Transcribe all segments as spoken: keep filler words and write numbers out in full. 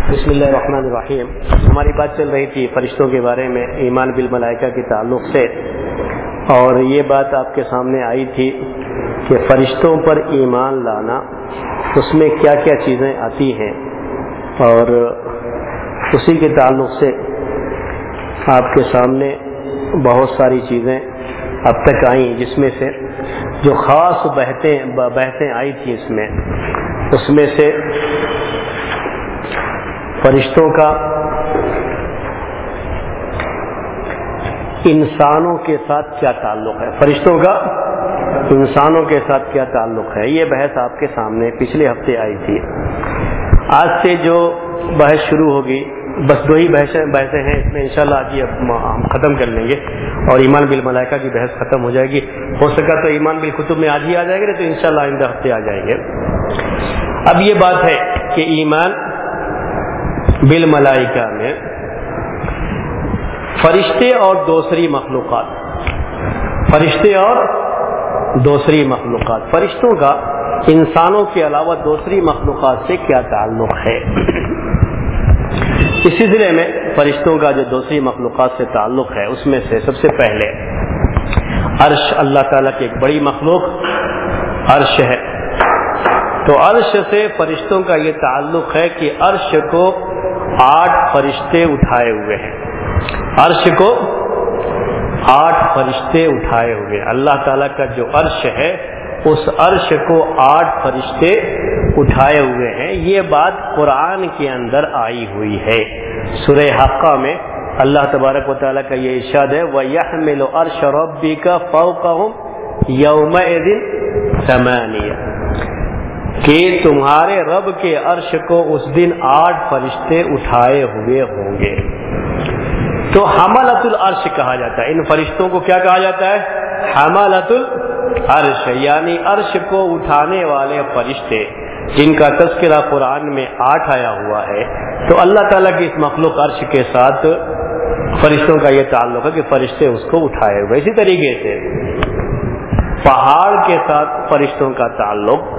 بسم اللہ الرحمن الرحیم. ہماری بات چل رہی تھی فرشتوں کے بارے میں ایمان بالملائکہ کے تعلق سے، اور یہ بات آپ کے سامنے آئی تھی کہ فرشتوں پر ایمان لانا اس میں کیا کیا چیزیں آتی ہیں، اور اسی کے تعلق سے آپ کے سامنے بہت ساری چیزیں اب تک آئیں، جس میں سے جو خاص بحثیں بحثیں آئی تھی اس میں اس میں سے فرشتوں کا انسانوں کے ساتھ کیا تعلق ہے، فرشتوں کا انسانوں کے ساتھ کیا تعلق ہے، یہ بحث آپ کے سامنے پچھلے ہفتے آئی تھی. آج سے جو بحث شروع ہوگی، بس دو ہی بحثیں بحثیں ہیں اس میں، انشاءاللہ آج یہ ہم ختم کر لیں گے اور ایمان بالملائکہ کی بحث ختم ہو جائے گی. ہو سکا تو ایمان بالکتب میں آج ہی آ جائے گا، تو انشاءاللہ آئندہ ہفتے آ جائیں گے. اب یہ بات ہے کہ ایمان بالملائکہ میں فرشتے اور دوسری مخلوقات فرشتے اور دوسری مخلوقات فرشتوں کا انسانوں کے علاوہ دوسری مخلوقات سے کیا تعلق ہے. اس سلسلے میں فرشتوں کا جو دوسری مخلوقات سے تعلق ہے، اس میں سے سب سے پہلے عرش، اللہ تعالیٰ کی ایک بڑی مخلوق عرش ہے. تو عرش سے فرشتوں کا یہ تعلق ہے کہ عرش کو آٹھ فرشتے اٹھائے ہوئے ہیں. عرش کو آٹھ فرشتے اٹھائے ہوئے. اللہ تعالیٰ کا جو عرش ہے اس عرش کو آٹھ فرشتے اٹھائے ہوئے ہیں. یہ بات قرآن کے اندر آئی ہوئی ہے. سورہ حقہ میں اللہ تبارک و تعالیٰ کا یہ ارشاد ہے، وَيَحْمِلُ عَرْشَ رَبِّكَ فَوْقَهُمْ يَوْمَئِذٍ ثَمَانِيَةٌ، کہ تمہارے رب کے عرش کو اس دن آٹھ فرشتے اٹھائے ہوئے ہوں گے. تو حملۃ العرش کہا جاتا ہے. ان فرشتوں کو کیا کہا جاتا ہے؟ حملۃ العرش، یعنی عرش کو اٹھانے والے فرشتے، جن کا تذکرہ قرآن میں آٹھ آیا ہوا ہے. تو اللہ تعالیٰ کی اس مخلوق عرش کے ساتھ فرشتوں کا یہ تعلق ہے کہ فرشتے اس کو اٹھائے ہوئے. اسی طریقے سے پہاڑ کے ساتھ فرشتوں کا تعلق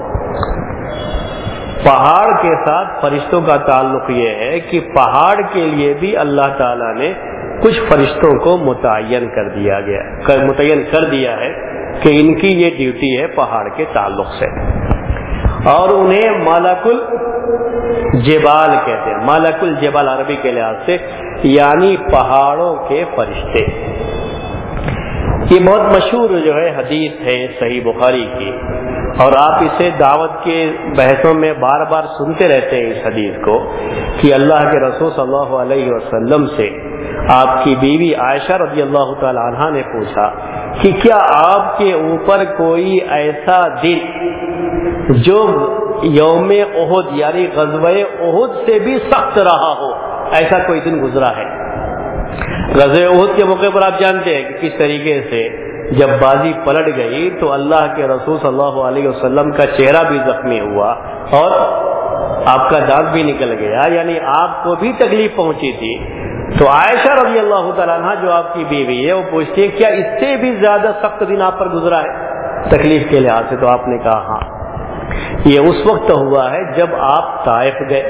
پہاڑ کے ساتھ فرشتوں کا تعلق یہ ہے کہ پہاڑ کے لیے بھی اللہ تعالیٰ نے کچھ فرشتوں کو متعین کر دیا گیا متعین کر دیا ہے کہ ان کی یہ ڈیوٹی ہے پہاڑ کے تعلق سے، اور انہیں ملک الجبال کہتے ہیں. ملک الجبال عربی کے لحاظ سے یعنی پہاڑوں کے فرشتے. یہ بہت مشہور جو ہے حدیث ہے صحیح بخاری کی، اور آپ اسے دعوت کے بحثوں میں بار بار سنتے رہتے ہیں اس حدیث کو، کہ اللہ کے رسول صلی اللہ علیہ وسلم سے آپ کی بیوی عائشہ رضی اللہ تعالی عنہا نے پوچھا کہ کیا آپ کے اوپر کوئی ایسا دن جو یوم احد یعنی غزوہ احد سے بھی سخت رہا ہو، ایسا کوئی دن گزرا ہے؟ غزوہ احد کے موقع پر آپ جانتے ہیں کہ کس طریقے سے جب بازی پلٹ گئی تو اللہ کے رسول صلی اللہ علیہ وسلم کا چہرہ بھی زخمی ہوا اور آپ کا دانت بھی نکل گیا، یعنی آپ کو بھی تکلیف پہنچی تھی. تو عائشہ رضی اللہ تعالیٰ عنہ جو آپ کی بیوی ہے، وہ پوچھتی ہے کیا اس سے بھی زیادہ سخت دن آپ پر گزرا ہے تکلیف کے لحاظ سے؟ تو آپ نے کہا ہاں، یہ اس وقت ہوا ہے جب آپ طائف گئے.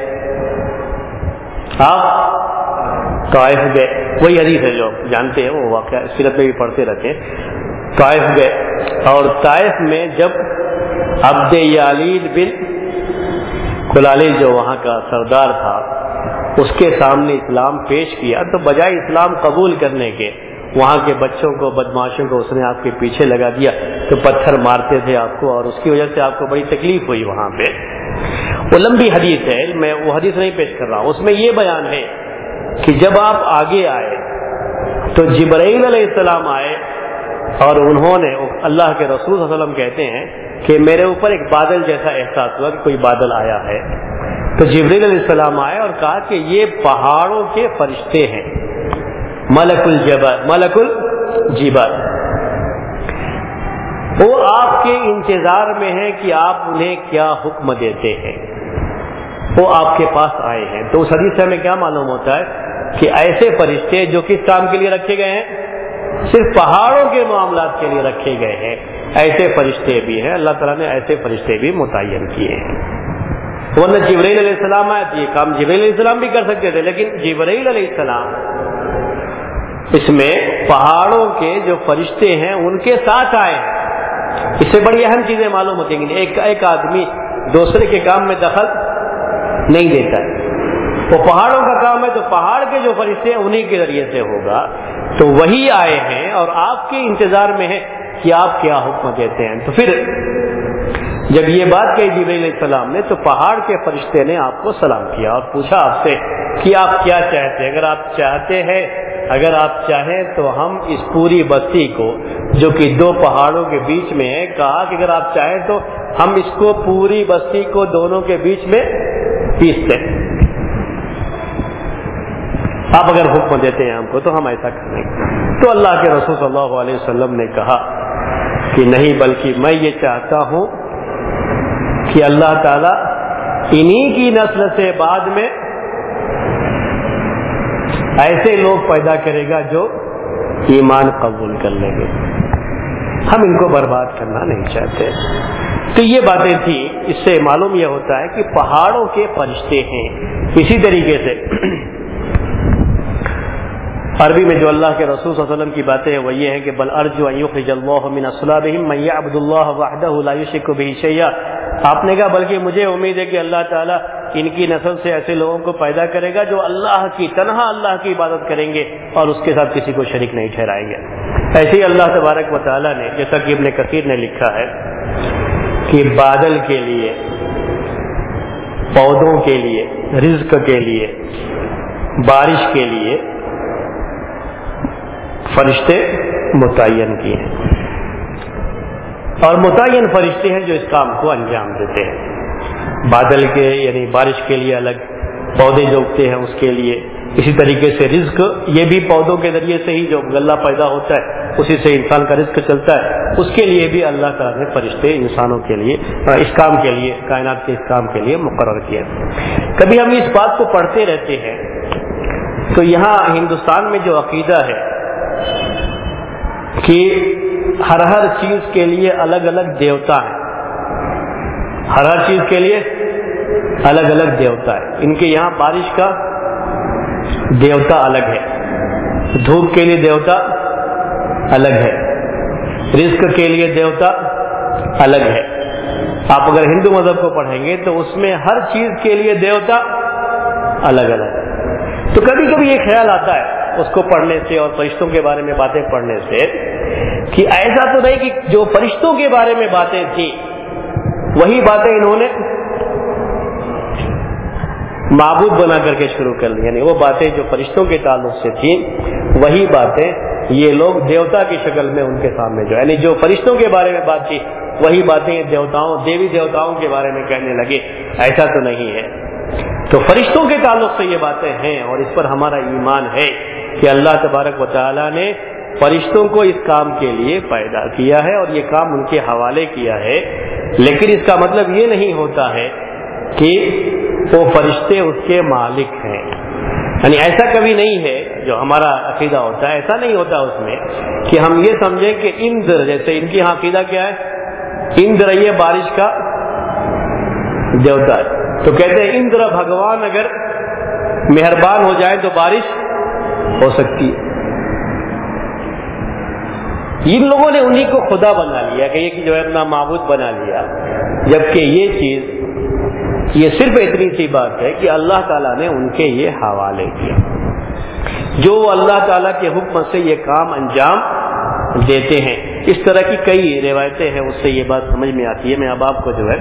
آپ طائف گئے، وہی حدیث ہے جو جانتے ہیں، وہ واقعہ سیرت میں بھی پڑھتے رہتے ہیں. طائف گئے، اور طائف میں جب عبد یالید بن کلالیل جو وہاں کا سردار تھا، اس کے سامنے اسلام پیش کیا، تو بجائے اسلام قبول کرنے کے وہاں کے بچوں کو، بدماشوں کو اس نے آپ کے پیچھے لگا دیا، تو پتھر مارتے تھے آپ کو، اور اس کی وجہ سے آپ کو بڑی تکلیف ہوئی وہاں پہ. وہ لمبی حدیث ہے، میں وہ حدیث نہیں پیش کر رہا ہوں. اس میں یہ بیان ہے کہ جب آپ آگے آئے تو جبرائیل علیہ السلام آئے، اور انہوں نے، اللہ کے رسول صلی اللہ علیہ وسلم کہتے ہیں کہ میرے اوپر ایک بادل جیسا احساس ہوا کہ کوئی بادل آیا ہے. تو جبرائیل علیہ السلام آئے اور کہا کہ یہ پہاڑوں کے فرشتے ہیں، ملک الجبل ملک الجبال، وہ آپ کے انتظار میں ہیں کہ آپ انہیں کیا حکم دیتے ہیں. وہ آپ کے پاس آئے ہیں. تو اس حدیث سے ہمیں کیا معلوم ہوتا ہے کہ ایسے فرشتے جو کس کام کے لیے رکھے گئے ہیں؟ صرف پہاڑوں کے معاملات کے لیے رکھے گئے ہیں. ایسے فرشتے بھی ہیں، اللہ تعالیٰ نے ایسے فرشتے بھی متعین کیے ہیں. ورنہ جبرائیل علیہ السلام آئے تو یہ کام جبرائیل علیہ السلام بھی کر سکتے تھے، لیکن جبرائیل علیہ السلام اس میں پہاڑوں کے جو فرشتے ہیں ان کے ساتھ آئے ہیں۔ اس سے بڑی اہم چیزیں معلوم ہوتی ہیں کہ ایک ایک آدمی دوسرے کے کام میں دخل نہیں دیتا ہے، وہ پہاڑوں کا کام ہے تو پہاڑ کے جو فرشتے ہیں انہی کے ذریعے سے ہوگا، تو وہی آئے ہیں اور آپ کے انتظار میں ہے کہ آپ کیا حکم دیتے ہیں۔ تو پھر جب یہ بات کہی جبرائیل علیہ السلام نے تو پہاڑ کے فرشتے نے آپ کو سلام کیا اور پوچھا آپ سے کہ آپ کیا چاہتے ہیں، اگر آپ چاہتے ہیں اگر آپ چاہیں تو ہم اس پوری بستی کو جو کہ دو پہاڑوں کے بیچ میں ہے، کہا کہ اگر آپ چاہیں تو ہم اس کو پوری بستی کو دونوں کے بیچ میں پیس دیں، آپ اگر حکم دیتے ہیں ہم کو تو ہم ایسا کریں گے۔ تو اللہ کے رسول صلی اللہ علیہ وسلم نے کہا کہ نہیں، بلکہ میں یہ چاہتا ہوں کہ اللہ تعالیٰ انہی کی نسل سے بعد میں ایسے لوگ پیدا کرے گا جو ایمان قبول کر لیں گے، ہم ان کو برباد کرنا نہیں چاہتے۔ تو یہ باتیں تھیں، اس سے معلوم یہ ہوتا ہے کہ پہاڑوں کے فرشتے ہیں۔ اسی طریقے سے عربی میں جو اللہ کے رسول صلی اللہ علیہ وسلم کی باتیں ہیں وہ یہ ہیں کہ بل ارجو ان یخرج اللہ من اصلابہم من یعبد اللہ وحدہ لا یشرک بہ شیئا، آپ نے کہا بلکہ مجھے امید ہے کہ اللہ تعالیٰ ان کی نسل سے ایسے لوگوں کو پیدا کرے گا جو اللہ کی تنہا اللہ کی عبادت کریں گے اور اس کے ساتھ کسی کو شریک نہیں ٹھہرائیں گے۔ ایسے ہی اللہ تبارک و تعالیٰ نے جیسا کہ ابن کثیر نے لکھا ہے کہ بادل کے لیے، پودوں کے لیے، رزق کے لیے، بارش کے لیے فرشتے متعین کیے ہیں، اور متعین فرشتے ہیں جو اس کام کو انجام دیتے ہیں۔ بادل کے یعنی بارش کے لیے الگ، پودے جو اگتے ہیں اس کے لیے، اسی طریقے سے رزق یہ بھی پودوں کے ذریعے سے ہی جو غلہ پیدا ہوتا ہے اسی سے انسان کا رزق چلتا ہے، اس کے لیے بھی اللہ تعالیٰ نے فرشتے انسانوں کے لیے اس کام کے لیے، کائنات کے اس کام کے لیے مقرر کیا۔ کبھی ہم اس بات کو پڑھتے رہتے ہیں تو یہاں ہندوستان میں جو عقیدہ ہے کہ ہر ہر چیز کے لیے الگ الگ دیوتا ہیں، ہر ہر چیز کے لیے الگ الگ دیوتا ہے، ان کے یہاں بارش کا دیوتا الگ ہے، دھوپ کے لیے دیوتا الگ ہے، رزق کے لیے دیوتا الگ ہے۔ آپ اگر ہندو مذہب کو پڑھیں گے تو اس میں ہر چیز کے لیے دیوتا الگ الگ ہے۔ تو کبھی کبھی یہ خیال آتا ہے اس کو پڑھنے سے اور فرشتوں کے بارے میں باتیں پڑھنے سے کہ ایسا تو نہیں کہ جو فرشتوں کے بارے میں باتیں تھیں وہی باتیں انہوں نے معبود بنا کر کے شروع کر دی، یعنی وہ باتیں جو فرشتوں کے تعلق سے تھیں وہی باتیں یہ لوگ دیوتا کی شکل میں ان کے سامنے جو یعنی جو فرشتوں کے بارے میں بات تھی وہی باتیں دیوتاؤں دیوی دیوتاؤں کے بارے میں کہنے لگے۔ ایسا تو نہیں ہے۔ تو فرشتوں کے تعلق سے یہ باتیں ہیں اور اس پر ہمارا ایمان ہے کہ اللہ تبارک و تعالیٰ نے فرشتوں کو اس کام کے لیے پیدا کیا ہے اور یہ کام ان کے حوالے کیا ہے، لیکن اس کا مطلب یہ نہیں ہوتا ہے کہ وہ فرشتے اس کے مالک ہیں، یعنی ایسا کبھی نہیں ہے جو ہمارا عقیدہ ہوتا ہے، ایسا نہیں ہوتا اس میں کہ ہم یہ سمجھیں کہ اندر، جیسے ان کی یہاں عقیدہ کیا ہے، اندر یہ بارش کا دیوتا ہے، تو کہتے ہیں اندر بھگوان اگر مہربان ہو جائے تو بارش ہو سکتی ہے۔ ان لوگوں نے انہی کو خدا بنا لیا کہ یہ جو ہے اپنا معبود بنا لیا، جبکہ یہ چیز یہ صرف اتنی سی بات ہے کہ اللہ تعالیٰ نے ان کے یہ حوالے کیا، جو اللہ تعالیٰ کے حکم سے یہ کام انجام دیتے ہیں۔ اس طرح کی کئی روایتیں ہیں، اس سے یہ بات سمجھ میں آتی ہے۔ میں اب آپ کو جو ہے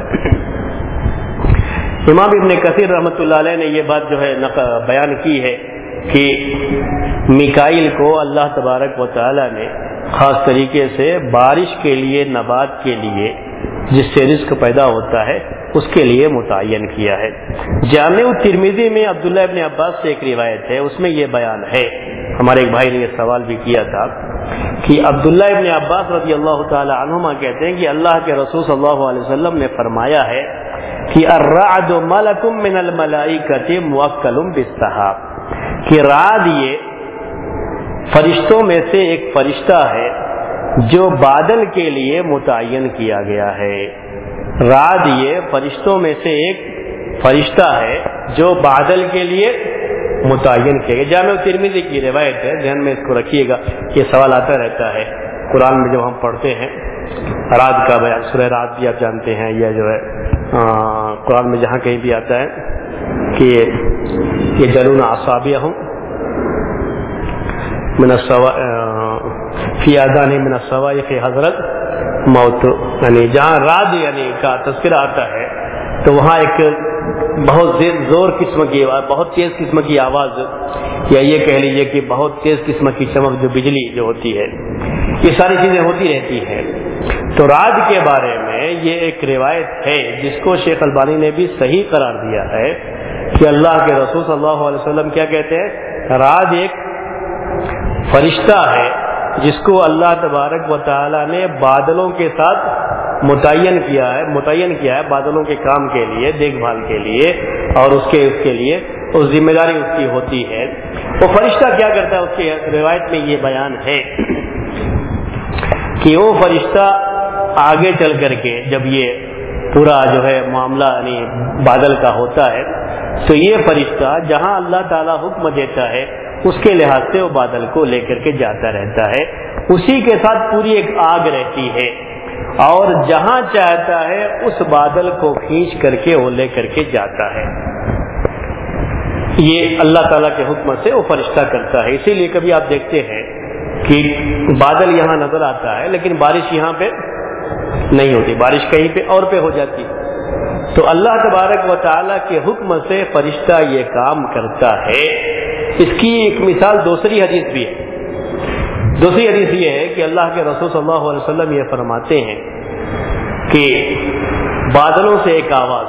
امام ابن کثیر رحمۃ اللہ علیہ نے یہ بات جو ہے بیان کی ہے کہ میکائیل کو اللہ تبارک و تعالیٰ نے خاص طریقے سے بارش کے لیے، نبات کے لیے، جس سے رزق پیدا ہوتا ہے اس کے لیے متعین کیا ہے۔ جامع الترمذی میں عبداللہ ابن عباس سے ایک روایت ہے، اس میں یہ بیان ہے، ہمارے ایک بھائی نے یہ سوال بھی کیا تھا کہ عبداللہ ابن عباس رضی اللہ تعالی عنہما کہتے ہیں کہ اللہ کے رسول صلی اللہ علیہ وسلم نے فرمایا ہے کہ الرعد ملک من الملائکۃ موکل بالسحاب، کہ رعد یہ فرشتوں میں سے ایک فرشتہ ہے جو بادل کے لیے متعین کیا گیا ہے۔ رعد یہ فرشتوں میں سے ایک فرشتہ ہے جو بادل کے لیے متعین کیا گیا. جامع ترمذی کی روایت ہے, ذہن میں اس کو رکھیے گا, یہ سوال آتا رہتا ہے قرآن میں جب ہم پڑھتے ہیں. رات کا بیان, سورہ رات بھی آپ جانتے ہیں, یا جو ہے قرآن میں جہاں کہیں بھی آتا ہے کہ یہ جلون اصابعہم من السوا فی آذان من الصواعق حضرت موت, یعنی جہاں رات یعنی کا تذکرہ آتا ہے تو وہاں ایک بہت زور قسم کی آواز, بہت تیز قسم کی آواز, یا یہ کہہ لیجیے کہ بہت تیز قسم کی چمک, جو بجلی جو ہوتی ہے, یہ ساری چیزیں ہوتی رہتی ہیں. تو رات کے بارے میں یہ ایک روایت ہے جس کو شیخ البانی نے بھی صحیح قرار دیا ہے کہ اللہ کے رسول صلی اللہ علیہ وسلم کیا کہتے ہیں, رات ایک فرشتہ ہے جس کو اللہ تبارک و تعالی نے بادلوں کے ساتھ متعین کیا ہے متعین کیا ہے بادلوں کے کام کے لیے, دیکھ بھال کے لیے, اور اس کے اس کے لیے اس ذمہ داری اس کی ہوتی ہے. وہ فرشتہ کیا کرتا ہے, اس کی روایت میں یہ بیان ہے کہ وہ فرشتہ آگے چل کر کے جب یہ پورا جو ہے معاملہ یعنی بادل کا ہوتا ہے تو یہ فرشتہ جہاں اللہ تعالیٰ حکم دیتا ہے اس کے لحاظ سے وہ بادل کو لے کر کے جاتا رہتا ہے. اسی کے ساتھ پوری ایک آگ رہتی ہے, اور جہاں چاہتا ہے اس بادل کو کھینچ کر کے وہ لے کر کے جاتا ہے. یہ اللہ تعالیٰ کے حکم سے وہ فرشتہ کرتا ہے. اسی لیے کبھی آپ دیکھتے ہیں کہ بادل یہاں نظر آتا ہے لیکن بارش یہاں پہ نہیں ہوتی, بارش کہیں پہ اور پہ ہو جاتی. تو اللہ تبارک و تعالیٰ کے حکم سے فرشتہ یہ کام کرتا ہے. اس کی ایک مثال دوسری حدیث بھی ہے. دوسری حدیث یہ ہے کہ اللہ کے رسول صلی اللہ علیہ وسلم یہ فرماتے ہیں کہ بادلوں سے ایک آواز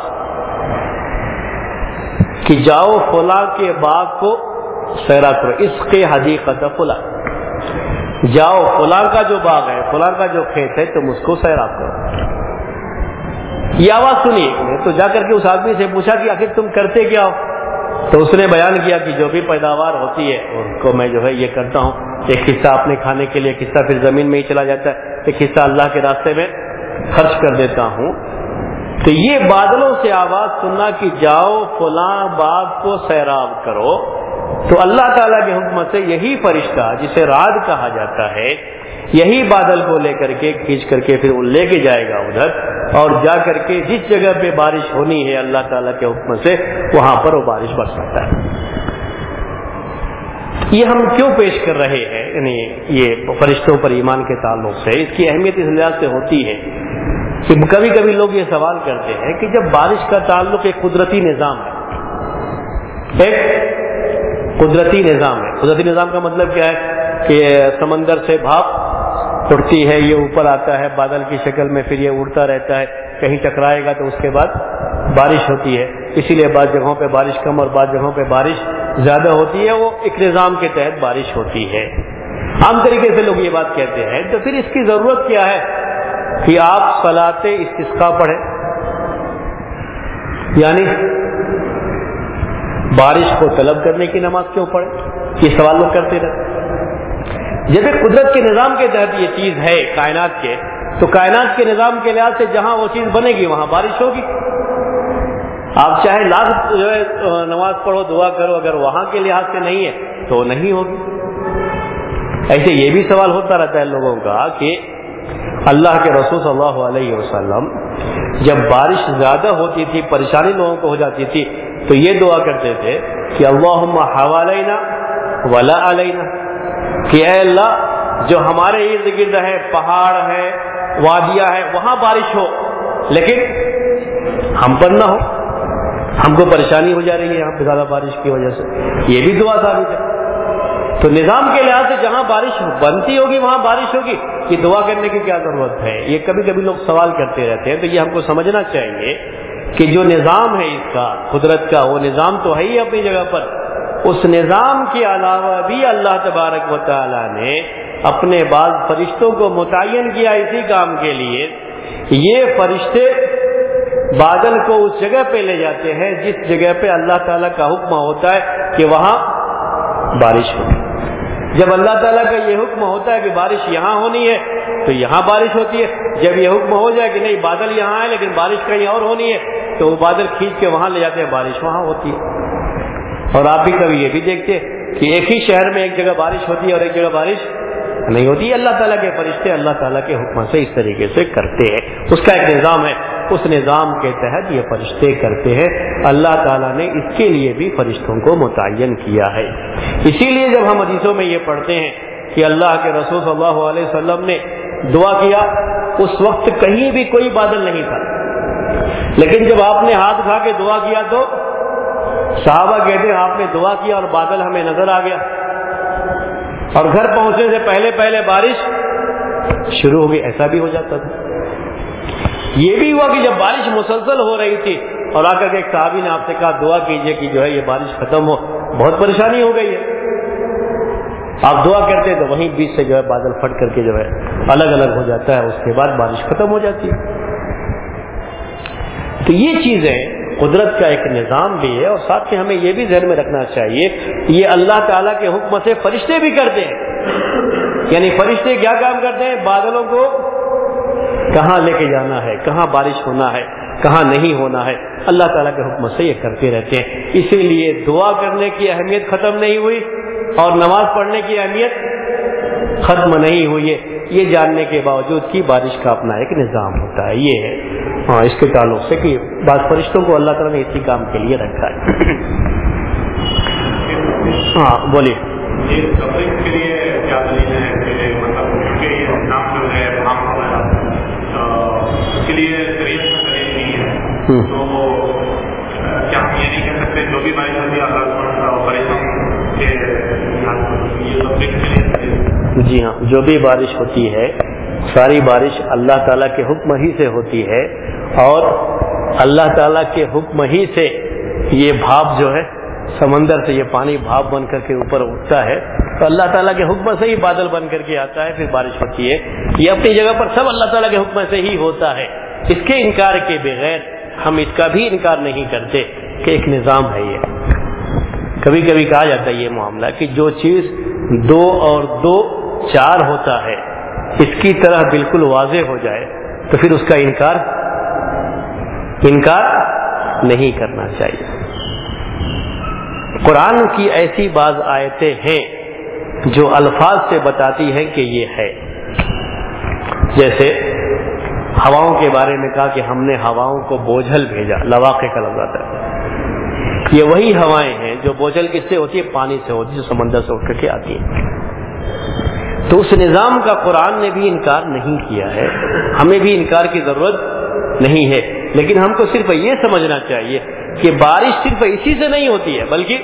کہ جاؤ فلاں کے باغ کو سیرا کرو, اس کے حدیقت فلاں, جاؤ فلاں کا جو باغ ہے, فلاں کا جو کھیت ہے, تم اس کو سیرا کرو. یہ آواز سنی تو جا کر کے اس آدمی سے پوچھا کہ آخر تم کرتے کیا ہو؟ تو اس نے بیان کیا کہ جو بھی پیداوار ہوتی ہے ان کو میں جو ہے یہ کرتا ہوں, ایک حصہ اپنے کھانے کے لیے, ایک حصہ پھر زمین میں ہی چلا جاتا ہے, ایک حصہ اللہ کے راستے میں خرچ کر دیتا ہوں. تو یہ بادلوں سے آواز سننا کہ جاؤ فلاں باغ کو سیراب کرو, تو اللہ تعالیٰ کے حکم سے یہی فرشتہ جسے رعد کہا جاتا ہے یہی بادل کو لے کر کے کھینچ کر کے پھر وہ لے کے جائے گا ادھر, اور جا کر کے جس جگہ پہ بارش ہونی ہے اللہ تعالیٰ کے حکم سے وہاں پر وہ بارش برس سکتا ہے. یہ ہم کیوں پیش کر رہے ہیں, یعنی یہ فرشتوں پر ایمان کے تعلق سے, اس کی اہمیت اس لحاظ سے ہوتی ہے کہ کبھی کبھی لوگ یہ سوال کرتے ہیں کہ جب بارش کا تعلق ایک قدرتی نظام ہے, ایک قدرتی نظام ہے, قدرتی نظام کا مطلب کیا ہے کہ سمندر سے بھاپ اڑتی ہے, یہ اوپر آتا ہے بادل کی شکل میں, پھر یہ اڑتا رہتا ہے, کہیں ٹکرائے گا تو اس کے بعد بارش ہوتی ہے. اسی لیے بعض جگہوں پہ بارش کم اور بعض جگہوں پہ بارش زیادہ ہوتی ہے, وہ ایک نظام کے تحت بارش ہوتی ہے. عام طریقے سے لوگ یہ بات کہتے ہیں. تو پھر اس کی ضرورت کیا ہے کہ آپ صلاۃ استسقاء پڑھیں, یعنی بارش کو طلب کرنے کی نماز کیوں پڑھیں؟ یہ سوال لوگ کرتے رہتے. جب ایک قدرت کے نظام کے تحت یہ چیز ہے کائنات کے, تو کائنات کے نظام کے لحاظ سے جہاں وہ چیز بنے گی وہاں بارش ہوگی. آپ چاہے لاکھ جو ہے نماز پڑھو, دعا کرو, اگر وہاں کے لحاظ سے نہیں ہے تو نہیں ہوگی. ایسے یہ بھی سوال ہوتا رہتا ہے لوگوں کا کہ اللہ کے رسول صلی اللہ علیہ وسلم جب بارش زیادہ ہوتی تھی, پریشانی لوگوں کو ہو جاتی تھی, تو یہ دعا کرتے تھے کہ اللہم حوالینا ولا علینا, کہ اے اللہ جو ہمارے ارد گرد ہے, پہاڑ ہے, وادیاں ہیں, وہاں بارش ہو, لیکن ہم پر نہ ہو, ہم کو پریشانی ہو جا رہی ہے یہاں پہ زیادہ بارش کی وجہ سے. یہ بھی دعا ثابت ہے. تو نظام کے لحاظ سے جہاں بارش بنتی ہوگی وہاں بارش ہوگی, یہ دعا کرنے کی کیا ضرورت ہے؟ یہ کبھی کبھی لوگ سوال کرتے رہتے ہیں. تو یہ ہم کو سمجھنا چاہیے کہ جو نظام ہے اس کا, قدرت کا, وہ نظام تو ہے ہی اپنی جگہ پر. اس نظام کے علاوہ بھی اللہ تبارک و تعالی نے اپنے بعض فرشتوں کو متعین کیا اسی کام کے لیے. یہ فرشتے بادل کو اس جگہ پہ لے جاتے ہیں جس جگہ پہ اللہ تعالیٰ کا حکم ہوتا ہے کہ وہاں بارش ہو. جب اللہ تعالیٰ کا یہ حکم ہوتا ہے کہ بارش یہاں ہونی ہے تو یہاں بارش ہوتی ہے. جب یہ حکم ہو جائے کہ نہیں بادل یہاں ہے لیکن بارش کہیں اور ہونی ہے, تو وہ بادل کھینچ کے وہاں لے جاتے ہیں، بارش وہاں ہوتی ہے۔ اور آپ بھی کبھی یہ بھی دیکھتے کہ ایک ہی شہر میں ایک جگہ بارش ہوتی ہے اور ایک جگہ بارش نہیں ہوتی ہے۔ اللہ تعالیٰ کے فرشتے اللہ تعالیٰ کے حکم سے اس طریقے سے کرتے ہیں، اس کا ایک نظام ہے، اس نظام کے تحت یہ فرشتے کرتے ہیں۔ اللہ تعالیٰ نے اس کے لیے بھی فرشتوں کو متعین کیا ہے۔ اسی لیے جب ہم حدیثوں میں یہ پڑھتے ہیں کہ اللہ کے رسول صلی اللہ علیہ وسلم نے دعا کیا، اس وقت کہیں بھی کوئی بادل نہیں تھا، لیکن جب آپ نے ہاتھ اٹھا کے دعا کیا تو صحابہ کہتے ہیں آپ نے دعا کیا اور بادل ہمیں نظر آ گیا، اور گھر پہنچنے سے پہلے پہلے بارش شروع ہو گئی۔ ایسا بھی ہو جاتا تھا۔ یہ بھی ہوا کہ جب بارش مسلسل ہو رہی تھی اور آ کر کے ایک صحابی نے آپ سے کہا دعا کیجئے کہ جو ہے یہ بارش ختم ہو، بہت پریشانی ہو گئی ہے۔ آپ دعا کرتے تو وہیں بیچ سے جو ہے بادل پھٹ کر کے جو ہے الگ الگ ہو جاتا ہے، اس کے بعد بارش ختم ہو جاتی ہے۔ تو یہ چیزیں قدرت کا ایک نظام بھی ہے، اور ساتھ میں ہمیں یہ بھی ذہن میں رکھنا چاہیے یہ اللہ تعالیٰ کے حکم سے فرشتے بھی کرتے ہیں۔ یعنی فرشتے کیا کام کرتے ہیں؟ بادلوں کو کہاں لے کے جانا ہے، کہاں بارش ہونا ہے، کہاں نہیں ہونا ہے، اللہ تعالیٰ کے حکم سے یہ کرتے رہتے ہیں۔ اسی لیے دعا کرنے کی اہمیت ختم نہیں ہوئی اور نماز پڑھنے کی اہمیت ختم نہیں ہوئی ہے، یہ جاننے کے باوجود کہ بارش کا اپنا ایک نظام ہوتا ہے۔ یہ ہے ہاں اس کے تعلق سے کہ بعض فرشتوں کو اللہ تعالیٰ نے اسی کام کے لیے رکھا ہے۔ ہاں بولیے۔ کے لیے کیا دلیل ہے کہ مطلب کیونکہ یہ نام جو ہے اس کے لیے شریعت میں دلیل نہیں ہے، تو کیا ہم یہ نہیں کہہ سکتے جو بھی بارش ہوتی ہے اللہ پریشان کے یہ تفریح کے لیے؟ جی ہاں، جو بھی بارش ہوتی ہے ساری بارش اللہ تعالیٰ کے حکم ہی سے ہوتی ہے، اور اللہ تعالیٰ کے حکم ہی سے یہ بھاپ جو ہے سمندر سے یہ پانی بھاپ بن کر کے اوپر اٹھتا ہے، تو اللہ تعالیٰ کے حکم سے ہی بادل بن کر کے آتا ہے، پھر بارش ہوتی ہے۔ یہ اپنی جگہ پر سب اللہ تعالیٰ کے حکم سے ہی ہوتا ہے، اس کے انکار کے بغیر ہم اس کا بھی انکار نہیں کرتے کہ ایک نظام ہے۔ یہ کبھی کبھی کہا جاتا ہے یہ معاملہ کہ جو چیز دو اور دو چار ہوتا ہے اس کی طرح بالکل واضح ہو جائے تو پھر اس کا انکار انکار نہیں کرنا چاہیے۔ قرآن کی ایسی بعض آیتیں ہیں جو الفاظ سے بتاتی ہیں کہ یہ ہے، جیسے ہواؤں کے بارے میں کہا کہ ہم نے ہواؤں کو بوجھل بھیجا، لواقع کا لفظ آتا ہے۔ یہ وہی ہوائیں ہیں جو بوجھل کس سے ہوتی ہے؟ پانی سے ہوتی ہے، جو سمندر سے اٹھ کر کے آتی ہیں۔ تو اس نظام کا قرآن نے بھی انکار نہیں کیا ہے، ہمیں بھی انکار کی ضرورت نہیں ہے، لیکن ہم کو صرف یہ سمجھنا چاہیے کہ بارش صرف اسی سے نہیں ہوتی ہے، بلکہ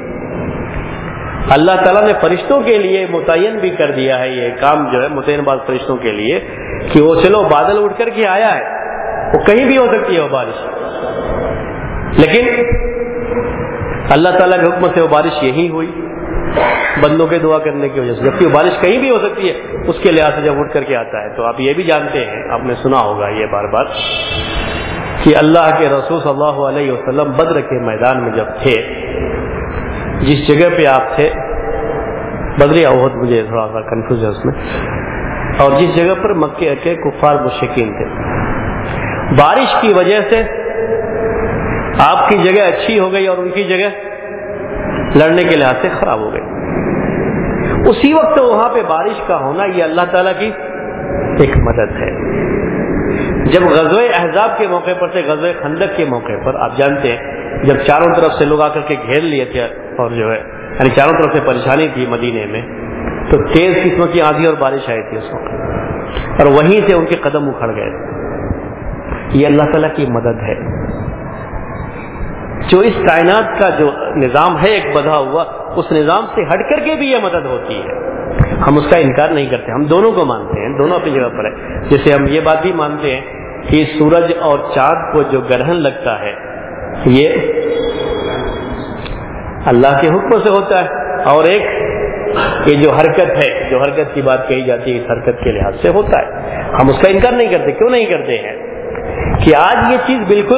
اللہ تعالیٰ نے فرشتوں کے لیے متعین بھی کر دیا ہے یہ کام جو ہے، متعین بعض فرشتوں کے لیے کہ وہ چلو بادل اٹھ کر کے آیا ہے، وہ کہیں بھی ہو سکتی ہے وہ بارش، لیکن اللہ تعالیٰ کے حکم سے وہ بارش یہی ہوئی بندوں کے دعا کرنے کی وجہ سے، جبکہ وہ بارش کہیں بھی ہو سکتی ہے اس کے لحاظ سے جب اٹھ کر کے آتا ہے۔ تو آپ یہ بھی جانتے ہیں، آپ نے سنا ہوگا یہ بار بار کہ اللہ کے رسول صلی اللہ علیہ وسلم بدر کے میدان میں جب تھے، جس جگہ پہ آپ تھے، بدر یا احد مجھے تھوڑا سا کنفیوز ہے اس میں، اور جس جگہ پر مکے کے کفار مشرکین تھے، بارش کی وجہ سے آپ کی جگہ اچھی ہو گئی اور ان کی جگہ لڑنے کے لحاظ سے خراب ہو گئی۔ اسی وقت وہاں پہ بارش کا ہونا یہ اللہ تعالیٰ کی ایک مدد ہے۔ جب غزوہ احزاب کے موقع پر سے غزوہ خندق کے موقع پر آپ جانتے ہیں جب چاروں طرف سے لوگ آ کر کے گھیر لیے تھے اور جو ہے یعنی چاروں طرف سے پریشانی تھی مدینے میں، تو تیز قسم کی آندھی اور بارش آئی تھی اس وقت، اور وہیں سے ان کے قدم اکھڑ گئے۔ یہ اللہ تعالیٰ کی مدد ہے، جو اس کائنات کا جو نظام ہے ایک بدھا ہوا، اس نظام سے ہٹ کر کے بھی یہ مدد ہوتی ہے، ہم اس کا انکار نہیں کرتے، ہم دونوں کو مانتے ہیں، دونوں اپنی جگہ پر ہے۔ جیسے ہم یہ بات بھی مانتے ہیں کہ سورج اور چاند کو جو گرہن لگتا ہے یہ اللہ کے حکم سے ہوتا ہے، اور ایک یہ جو حرکت ہے، جو حرکت کی بات کہی جاتی ہے، اس حرکت کے لحاظ سے ہوتا ہے، ہم اس کا انکار نہیں کرتے۔ کیوں نہیں کرتے ہیں؟ کہ آج یہ چیز بالکل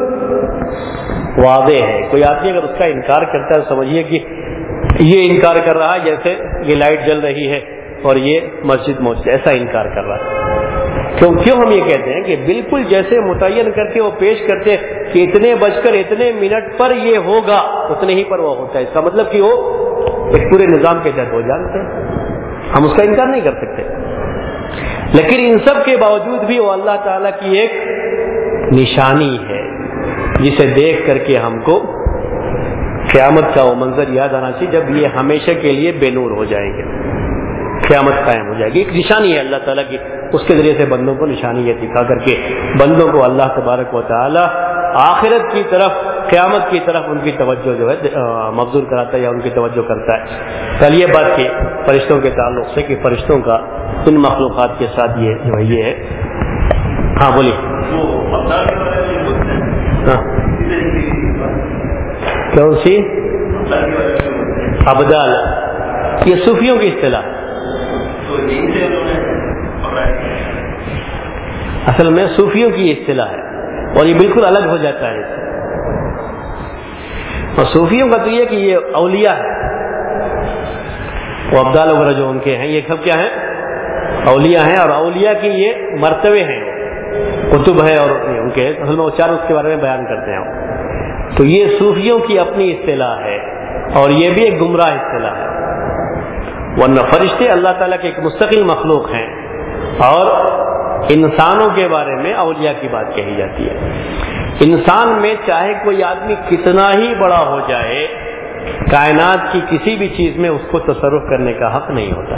واضح ہے، کوئی آدمی اگر اس کا انکار کرتا ہے سمجھیے کہ یہ انکار کر رہا ہے جیسے یہ لائٹ جل رہی ہے اور یہ مسجد موجود، ایسا انکار کر رہا ہے۔ کیوں کیوں ہم یہ کہتے ہیں کہ بالکل جیسے متعین کر کے وہ پیش کرتے کہ اتنے بج کر اتنے منٹ پر یہ ہوگا، اتنے ہی پر وہ ہوتا ہے. اس کا مطلب کہ وہ ایک پورے نظام کے تحت وہ جانتے ہیں، ہم اس کا انکار نہیں کر سکتے. لیکن ان سب کے باوجود بھی وہ اللہ تعالیٰ کی ایک نشانی ہے جسے دیکھ کر کے ہم کو قیامت کا وہ منظر یاد آنا چاہیے جب یہ ہمیشہ کے لیے بے نور ہو جائیں گے، قیامت قائم ہو جائے گی. ایک نشانی ہے اللہ تعالیٰ کی، اس کے ذریعے سے بندوں کو نشانی یہ دکھا کر کے بندوں کو اللہ تبارک و تعالیٰ آخرت کی طرف، قیامت کی طرف ان کی توجہ جو ہے مبذول کراتا ہے یا ان کی توجہ کرتا ہے. کل یہ بات کہ فرشتوں کے تعلق سے کہ فرشتوں کا ان مخلوقات کے ساتھ یہ جو ہے یہ ہے. ہاں بولیے. ہاں کون سی ابدال؟ یہ صوفیوں کی اصطلاح، اصل میں صوفیوں کی اصطلاح ہے اور یہ بالکل الگ ہو جاتا ہے. اور صوفیوں کا تو یہ کہ یہ اولیاء ہے، وہ ابدال وغیرہ جو ان کے ہیں یہ سب کیا ہیں؟ اولیاء ہیں. اور اولیاء کی یہ مرتبے ہیں، کتب ہے اور ان کے اصل میں وہ چار اس کے بارے میں بیان کرتے ہیں. تو یہ صوفیوں کی اپنی اصطلاح ہے اور یہ بھی ایک گمراہ اصطلاح ہے. ورنہ فرشتے اللہ تعالیٰ کے ایک مستقل مخلوق ہیں اور انسانوں کے بارے میں اولیاء کی بات کہی جاتی ہے. انسان میں چاہے کوئی آدمی کتنا ہی بڑا ہو جائے، کائنات کی کسی بھی چیز میں اس کو تصرف کرنے کا حق نہیں ہوتا،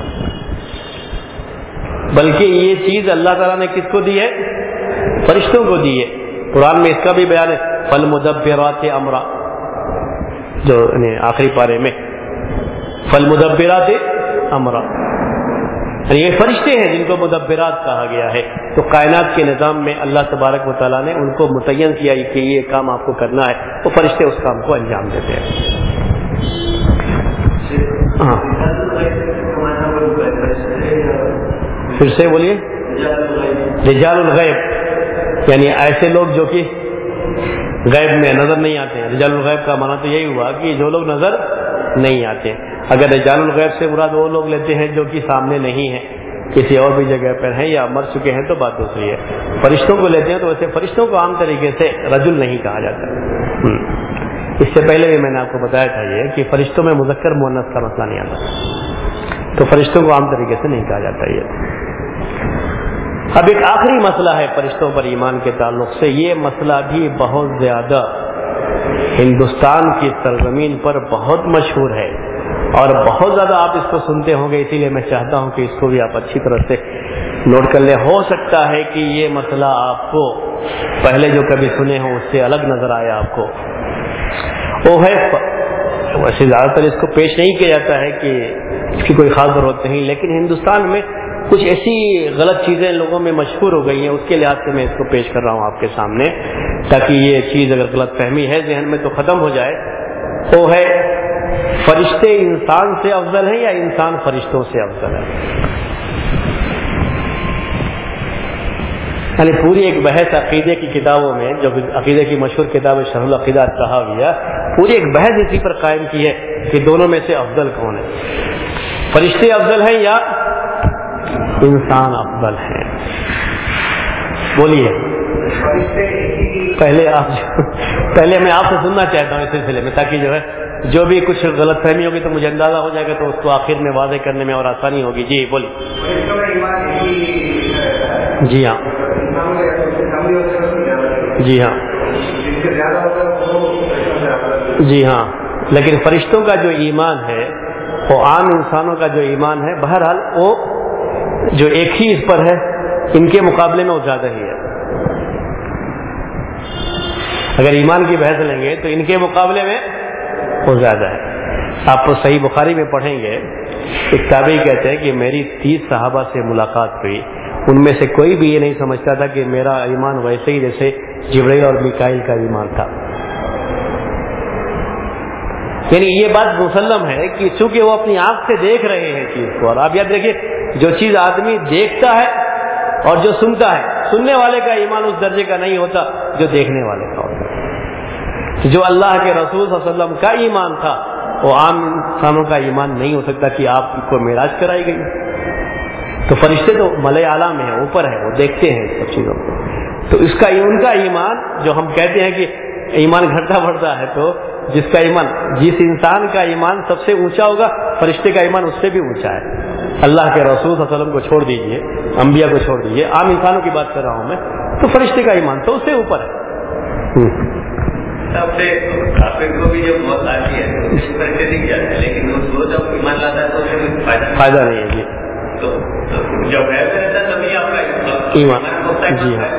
بلکہ یہ چیز اللہ تعالیٰ نے کس کو دی ہے؟ فرشتوں کو دی ہے. قرآن میں اس کا بھی بیان ہے، فالمدبرات امرا، جو آخری پارے میں فالمدبرات امرا، یہ فرشتے ہیں جن کو مدبرات کہا گیا ہے. تو کائنات کے نظام میں اللہ تبارک و تعالیٰ نے ان کو متعین کیا کہ یہ کام آپ کو کرنا ہے، تو فرشتے اس کام کو انجام دیتے ہیں. ہاں پھر سے بولیے. رجال الغیب یعنی ایسے لوگ جو کہ غیب میں نظر نہیں آتے ہیں. رجال الغیب کا معنی تو یہی ہوا کہ جو لوگ نظر نہیں آتے. اگر رجال الغیب سے مراد وہ لوگ لیتے ہیں جو کہ سامنے نہیں ہیں، کسی اور بھی جگہ پر ہیں یا مر چکے ہیں تو بات دوسری ہے. فرشتوں کو لیتے ہیں تو ویسے فرشتوں کو عام طریقے سے رجل نہیں کہا جاتا. اس سے پہلے بھی میں نے آپ کو بتایا تھا یہ کہ فرشتوں میں مذکر مؤنث کا مسئلہ نہیں آتا، تو فرشتوں کو عام طریقے سے نہیں کہا جاتا. یہ اب ایک آخری مسئلہ ہے فرشتوں پر ایمان کے تعلق سے. یہ مسئلہ بھی بہت زیادہ ہندوستان کی سرزمین پر بہت مشہور ہے اور بہت زیادہ آپ اس کو سنتے ہوں گے، اسی لیے میں چاہتا ہوں کہ اس کو بھی آپ اچھی طرح سے نوٹ کر لیں. ہو سکتا ہے کہ یہ مسئلہ آپ کو پہلے جو کبھی سنے ہوں اس سے الگ نظر آیا آپ کو. وہ ہے ویسے زیادہ تر اس کو پیش نہیں کیا جاتا ہے کہ اس کی کوئی خاص ضرورت نہیں، لیکن ہندوستان میں کچھ ایسی غلط چیزیں لوگوں میں مشہور ہو گئی ہیں، اس کے لحاظ سے میں اس کو پیش کر رہا ہوں آپ کے سامنے تاکہ یہ چیز اگر غلط فہمی ہے ذہن میں تو ختم ہو جائے. وہ ہے فرشتے انسان سے افضل ہیں یا انسان فرشتوں سے افضل ہے. یعنی پوری ایک بحث عقیدے کی کتابوں میں، جو عقیدے کی مشہور کتاب شرح العقیدہ الطحاویہ، پوری ایک بحث اسی پر قائم کی ہے کہ دونوں میں سے افضل کون ہے، فرشتے افضل ہیں یا انسان افضل ہیں. بولیے. پہلے آپ پہلے میں آپ سے سننا چاہتا ہوں اس سلسلے میں تاکہ جو ہے جو بھی کچھ غلط فہمی ہوگی تو مجھے اندازہ ہو جائے گا تو اس کو آخر میں واضح کرنے میں اور آسانی ہوگی. جی بولیے. جی ہاں جی ہاں جی ہاں لیکن فرشتوں کا جو ایمان ہے وہ عام انسانوں کا جو ایمان ہے بہرحال وہ جو ایک ہی اس پر ہے ان کے مقابلے میں وہ زیادہ ہی ہے. اگر ایمان کی بحث لیں گے تو ان کے مقابلے میں وہ زیادہ ہے. آپ صحیح بخاری میں پڑھیں گے ایک تابعی کہتے ہیں کہ میری تیس صحابہ سے ملاقات ہوئی، ان میں سے کوئی بھی یہ نہیں سمجھتا تھا کہ میرا ایمان ویسے ہی جیسے جبرائیل اور میکائیل کا ایمان تھا. یعنی یہ بات مسلم ہے کہ چونکہ وہ اپنی آنکھ سے دیکھ رہے ہیں چیز کو. اور آپ یاد رکھیے جو چیز آدمی دیکھتا ہے اور جو سنتا ہے، سننے والے کا ایمان اس درجے کا نہیں ہوتا جو دیکھنے والے کا ہوتا ہے. جو اللہ کے رسول صلی اللہ علیہ وسلم کا ایمان تھا وہ عام انسانوں کا ایمان نہیں ہو سکتا کہ آپ کو معراج کرائی گئی. تو فرشتے تو ملائے اعلیٰ میں ہیں، اوپر ہیں، وہ دیکھتے ہیں سب چیزوں کو. تو اس کا ان کا ایمان جو ہم کہتے ہیں کہ ایمان گھٹتا بڑھتا ہے، تو جس کا ایمان، جس انسان کا ایمان سب سے اونچا ہوگا، فرشتے کا ایمان اس سے بھی اونچا ہے. اللہ کے رسول صلی اللہ علیہ وسلم کو چھوڑ دیجئے، انبیاء کو چھوڑ دیجئے، عام انسانوں کی بات کر رہا ہوں میں، تو فرشتے کا ایمان تو اس سے اوپر ہے. کافر کو بھی جب موت آتی ہے فرشتے دکھ جاتے ہیں، لیکن وہ جب ایمان لاتا ہے تو اسے فائدہ فائدہ نہیں ہے. جی تو جب رہتا ہے تبھی آپ کا ایمان. جی ہاں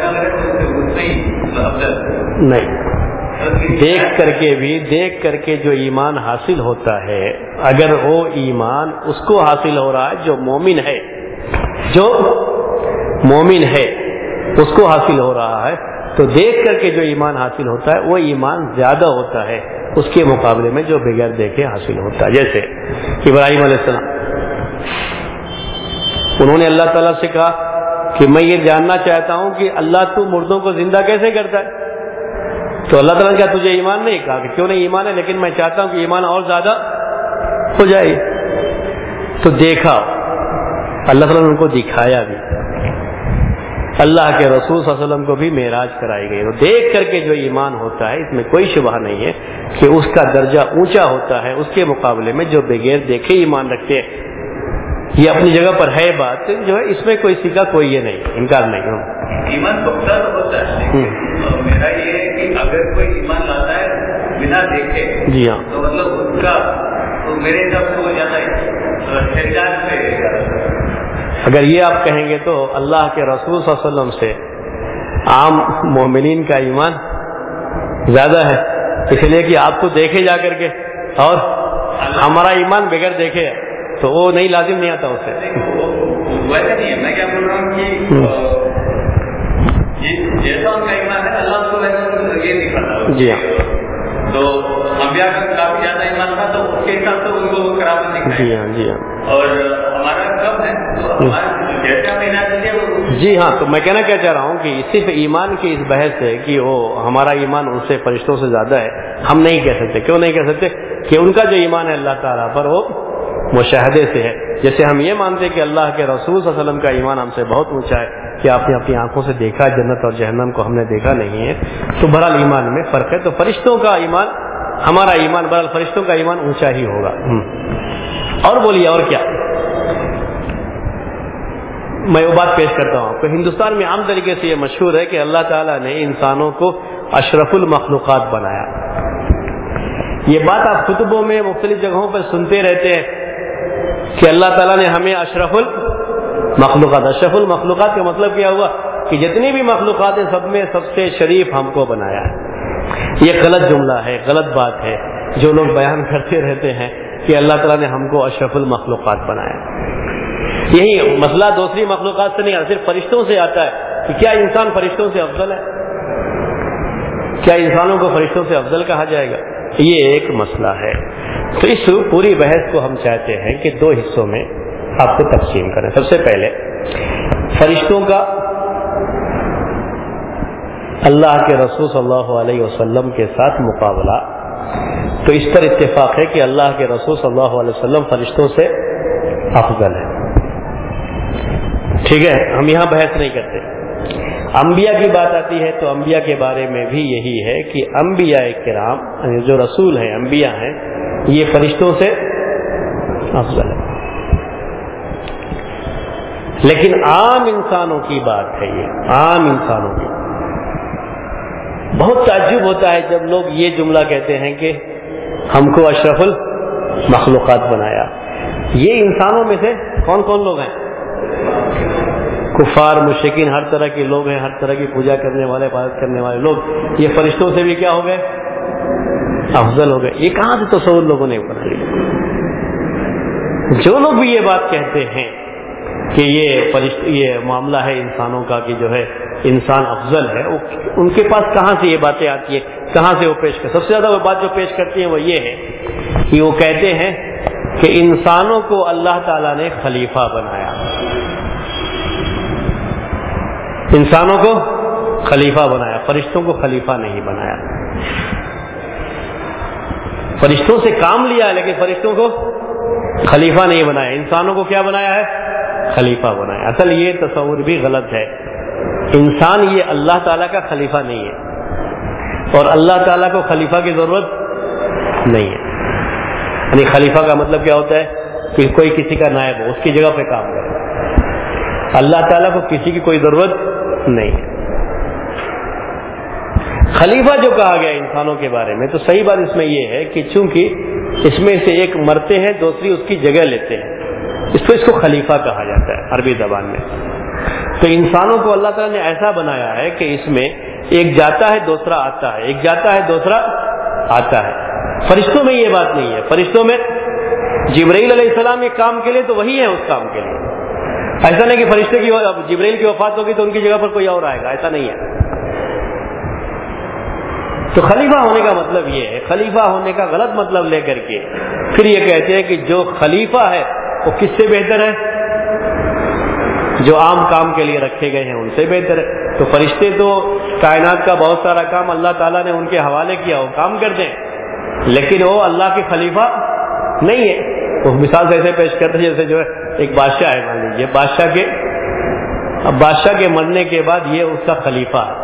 نہیں، دیکھ کر کے بھی، دیکھ کر کے جو ایمان حاصل ہوتا ہے، اگر وہ ایمان اس کو حاصل ہو رہا ہے جو مومن ہے، جو مومن ہے اس کو حاصل ہو رہا ہے، تو دیکھ کر کے جو ایمان حاصل ہوتا ہے وہ ایمان زیادہ ہوتا ہے اس کے مقابلے میں جو بغیر دیکھے حاصل ہوتا ہے. جیسے ابراہیم علیہ السلام، انہوں نے اللہ تعالیٰ سے کہا کہ میں یہ جاننا چاہتا ہوں کہ اللہ تو مردوں کو زندہ کیسے کرتا ہے؟ تو اللہ تعالیٰ نے کہا تجھے ایمان نہیں؟ کہا کہ کیوں نہیں ایمان ہے، لیکن میں چاہتا ہوں کہ ایمان اور زیادہ ہو جائے. تو دیکھا، اللہ تعالیٰ نے ان کو دکھایا بھی. اللہ کے رسول صلی اللہ علیہ وسلم کو بھی معراج کرائی گئی. تو دیکھ کر کے جو ایمان ہوتا ہے اس میں کوئی شبہ نہیں ہے کہ اس کا درجہ اونچا ہوتا ہے اس کے مقابلے میں جو بغیر دیکھے ایمان رکھتے ہیں. یہ اپنی جگہ پر ہے بات، جو ہے اس میں کوئی سکا کوئی یہ نہیں، انکار نہیں. ایمان پختہ تو ہوتا ہے، میرا یہ ہے کہ اگر کوئی ایمان لاتا ہے بنا دیکھے، جی ہاں، تو مطلب اس کا تو میرے حساب سے وہ جاتا ہے شیطان پہ. اگر یہ آپ کہیں گے تو اللہ کے رسول صلی اللہ علیہ وسلم سے عام مومنین کا ایمان زیادہ ہے، اس لیے کہ آپ کو دیکھے جا کر کے، اور ہمارا ایمان بغیر دیکھے ہے تو وہ نہیں لازم نہیں آتا اس سے. ویسے نہیں ہے، میں کیا بول رہا ہوں کہ جیسا ان کا ایمان ہے اللہ اس کو ویسے یہ دکھاتا. جی ہاں، تو انبیاء کا کافی زیادہ ایمان تھا تو اس کے حساب سے ان کو کرامت دکھائی. جی ہاں، جی ہاں. اور ہمارا کب ہے تو ہمارا جیسا مہینہ چاہیے وہ. جی ہاں، تو میں کہنا کیا چاہ رہا ہوں کہ صرف ایمان کی اس بحث ہے کہ وہ ہمارا ایمان ان سے فرشتوں سے زیادہ ہے، ہم نہیں کہہ سکتے. کیوں نہیں کہہ سکتے؟ کہ ان کا جو ایمان ہے اللہ تعالیٰ پر وہ مشاہدے سے ہے. جیسے ہم یہ مانتے ہیں کہ اللہ کے رسول صلی اللہ علیہ وسلم کا ایمان ہم سے بہت اونچا ہے کہ آپ نے اپنی آنکھوں سے دیکھا، جنت اور جہنم کو ہم نے دیکھا نہیں ہے، تو بہرحال ایمان میں فرق ہے. تو فرشتوں کا ایمان، ہمارا ایمان، بہرحال فرشتوں کا ایمان اونچا ہی ہوگا. اور بولیے اور کیا؟ میں وہ بات پیش کرتا ہوں آپ کو. ہندوستان میں عام طریقے سے یہ مشہور ہے کہ اللہ تعالیٰ نے انسانوں کو اشرف المخلوقات بنایا. یہ بات آپ کتبوں میں مختلف جگہوں پر سنتے رہتے ہیں کہ اللہ تعالیٰ نے ہمیں اشرف المخلوقات. اشرف المخلوقات کا مطلب کیا ہوا کہ جتنی بھی مخلوقات ہیں سب میں سب سے شریف ہم کو بنایا ہے. یہ غلط جملہ ہے، غلط بات ہے جو لوگ بیان کرتے رہتے ہیں کہ اللہ تعالیٰ نے ہم کو اشرف المخلوقات بنایا. یہی مسئلہ دوسری مخلوقات سے نہیں آتا، صرف فرشتوں سے آتا ہے کہ کیا انسان فرشتوں سے افضل ہے؟ کیا انسانوں کو فرشتوں سے افضل کہا جائے گا؟ یہ ایک مسئلہ ہے. تو اس پوری بحث کو ہم چاہتے ہیں کہ دو حصوں میں آپ کو تقسیم کریں. سب سے پہلے فرشتوں کا اللہ کے رسول صلی اللہ علیہ وسلم کے ساتھ مقابلہ. تو اس پر اتفاق ہے کہ اللہ کے رسول صلی اللہ علیہ وسلم فرشتوں سے افضل ہے. ٹھیک ہے، ہم یہاں بحث نہیں کرتے. انبیاء کی بات آتی ہے تو انبیاء کے بارے میں بھی یہی ہے کہ انبیاء کرام جو رسول ہیں، انبیاء ہیں، یہ فرشتوں سے افضل ہے. لیکن عام انسانوں کی بات ہے، یہ عام انسانوں کی. بہت تعجب ہوتا ہے جب لوگ یہ جملہ کہتے ہیں کہ ہم کو اشرف المخلوقات بنایا. یہ انسانوں میں سے کون کون لوگ ہیں؟ کفار، مشرکین، ہر طرح کے لوگ ہیں، ہر طرح کی پوجا کرنے والے، عبادت کرنے والے لوگ. یہ فرشتوں سے بھی کیا ہو گئے؟ افضل ہو گئے. یہ کہاں سے تصور لوگوں نے بنائی؟ جو لوگ بھی یہ بات کہتے ہیں کہ یہ فرشت یہ معاملہ ہے انسانوں کا کہ جو ہے انسان افضل ہے، ان کے پاس کہاں سے یہ باتیں آتی ہے، کہاں سے وہ پیش کر؟ سب سے زیادہ وہ بات جو پیش کرتی ہیں وہ یہ ہے کہ وہ کہتے ہیں کہ انسانوں کو اللہ تعالیٰ نے خلیفہ بنایا. انسانوں کو خلیفہ بنایا، فرشتوں کو خلیفہ نہیں بنایا. فرشتوں سے کام لیا لیکن فرشتوں کو خلیفہ نہیں بنایا. انسانوں کو کیا بنایا ہے؟ خلیفہ بنائے. اصل یہ تصور بھی غلط ہے. انسان یہ اللہ تعالیٰ کا خلیفہ نہیں ہے، اور اللہ تعالیٰ کو خلیفہ کی ضرورت نہیں ہے. یعنی خلیفہ کا مطلب کیا ہوتا ہے کہ کوئی کسی کا نائب ہو، اس کی جگہ پہ کام کرے. اللہ تعالیٰ کو کسی کی کوئی ضرورت نہیں ہے. خلیفہ جو کہا گیا انسانوں کے بارے میں، تو صحیح بات اس میں یہ ہے کہ چونکہ اس میں سے ایک مرتے ہیں، دوسری اس کی جگہ لیتے ہیں، اس کو اس کو خلیفہ کہا جاتا ہے عربی زبان میں. تو انسانوں کو اللہ تعالیٰ نے ایسا بنایا ہے کہ اس میں ایک جاتا ہے دوسرا آتا ہے، ایک جاتا ہے دوسرا آتا ہے. فرشتوں میں یہ بات نہیں ہے. فرشتوں میں جبرائیل علیہ السلام ایک کام کے لیے تو وہی ہے اس کام کے لیے. ایسا نہیں کہ فرشتے کی جبرائیل کی وفات ہوگی تو ان کی جگہ پر کوئی اور آئے گا، ایسا نہیں ہے. تو خلیفہ ہونے کا مطلب یہ ہے، خلیفہ ہونے کا غلط مطلب لے کر کے پھر یہ کہتے ہیں کہ جو خلیفہ ہے وہ کس سے بہتر ہے؟ جو عام کام کے لیے رکھے گئے ہیں ان سے بہتر ہے. تو فرشتے تو کائنات کا بہت سارا کام اللہ تعالیٰ نے ان کے حوالے کیا، وہ کام کرتے ہیں، لیکن وہ اللہ کے خلیفہ نہیں ہے. وہ مثال سے ایسے پیش کرتے ہیں جیسے جو ہے ایک بادشاہ ہے، مان لیجیے بادشاہ کے اب بادشاہ کے مرنے کے بعد یہ اس کا خلیفہ ہے،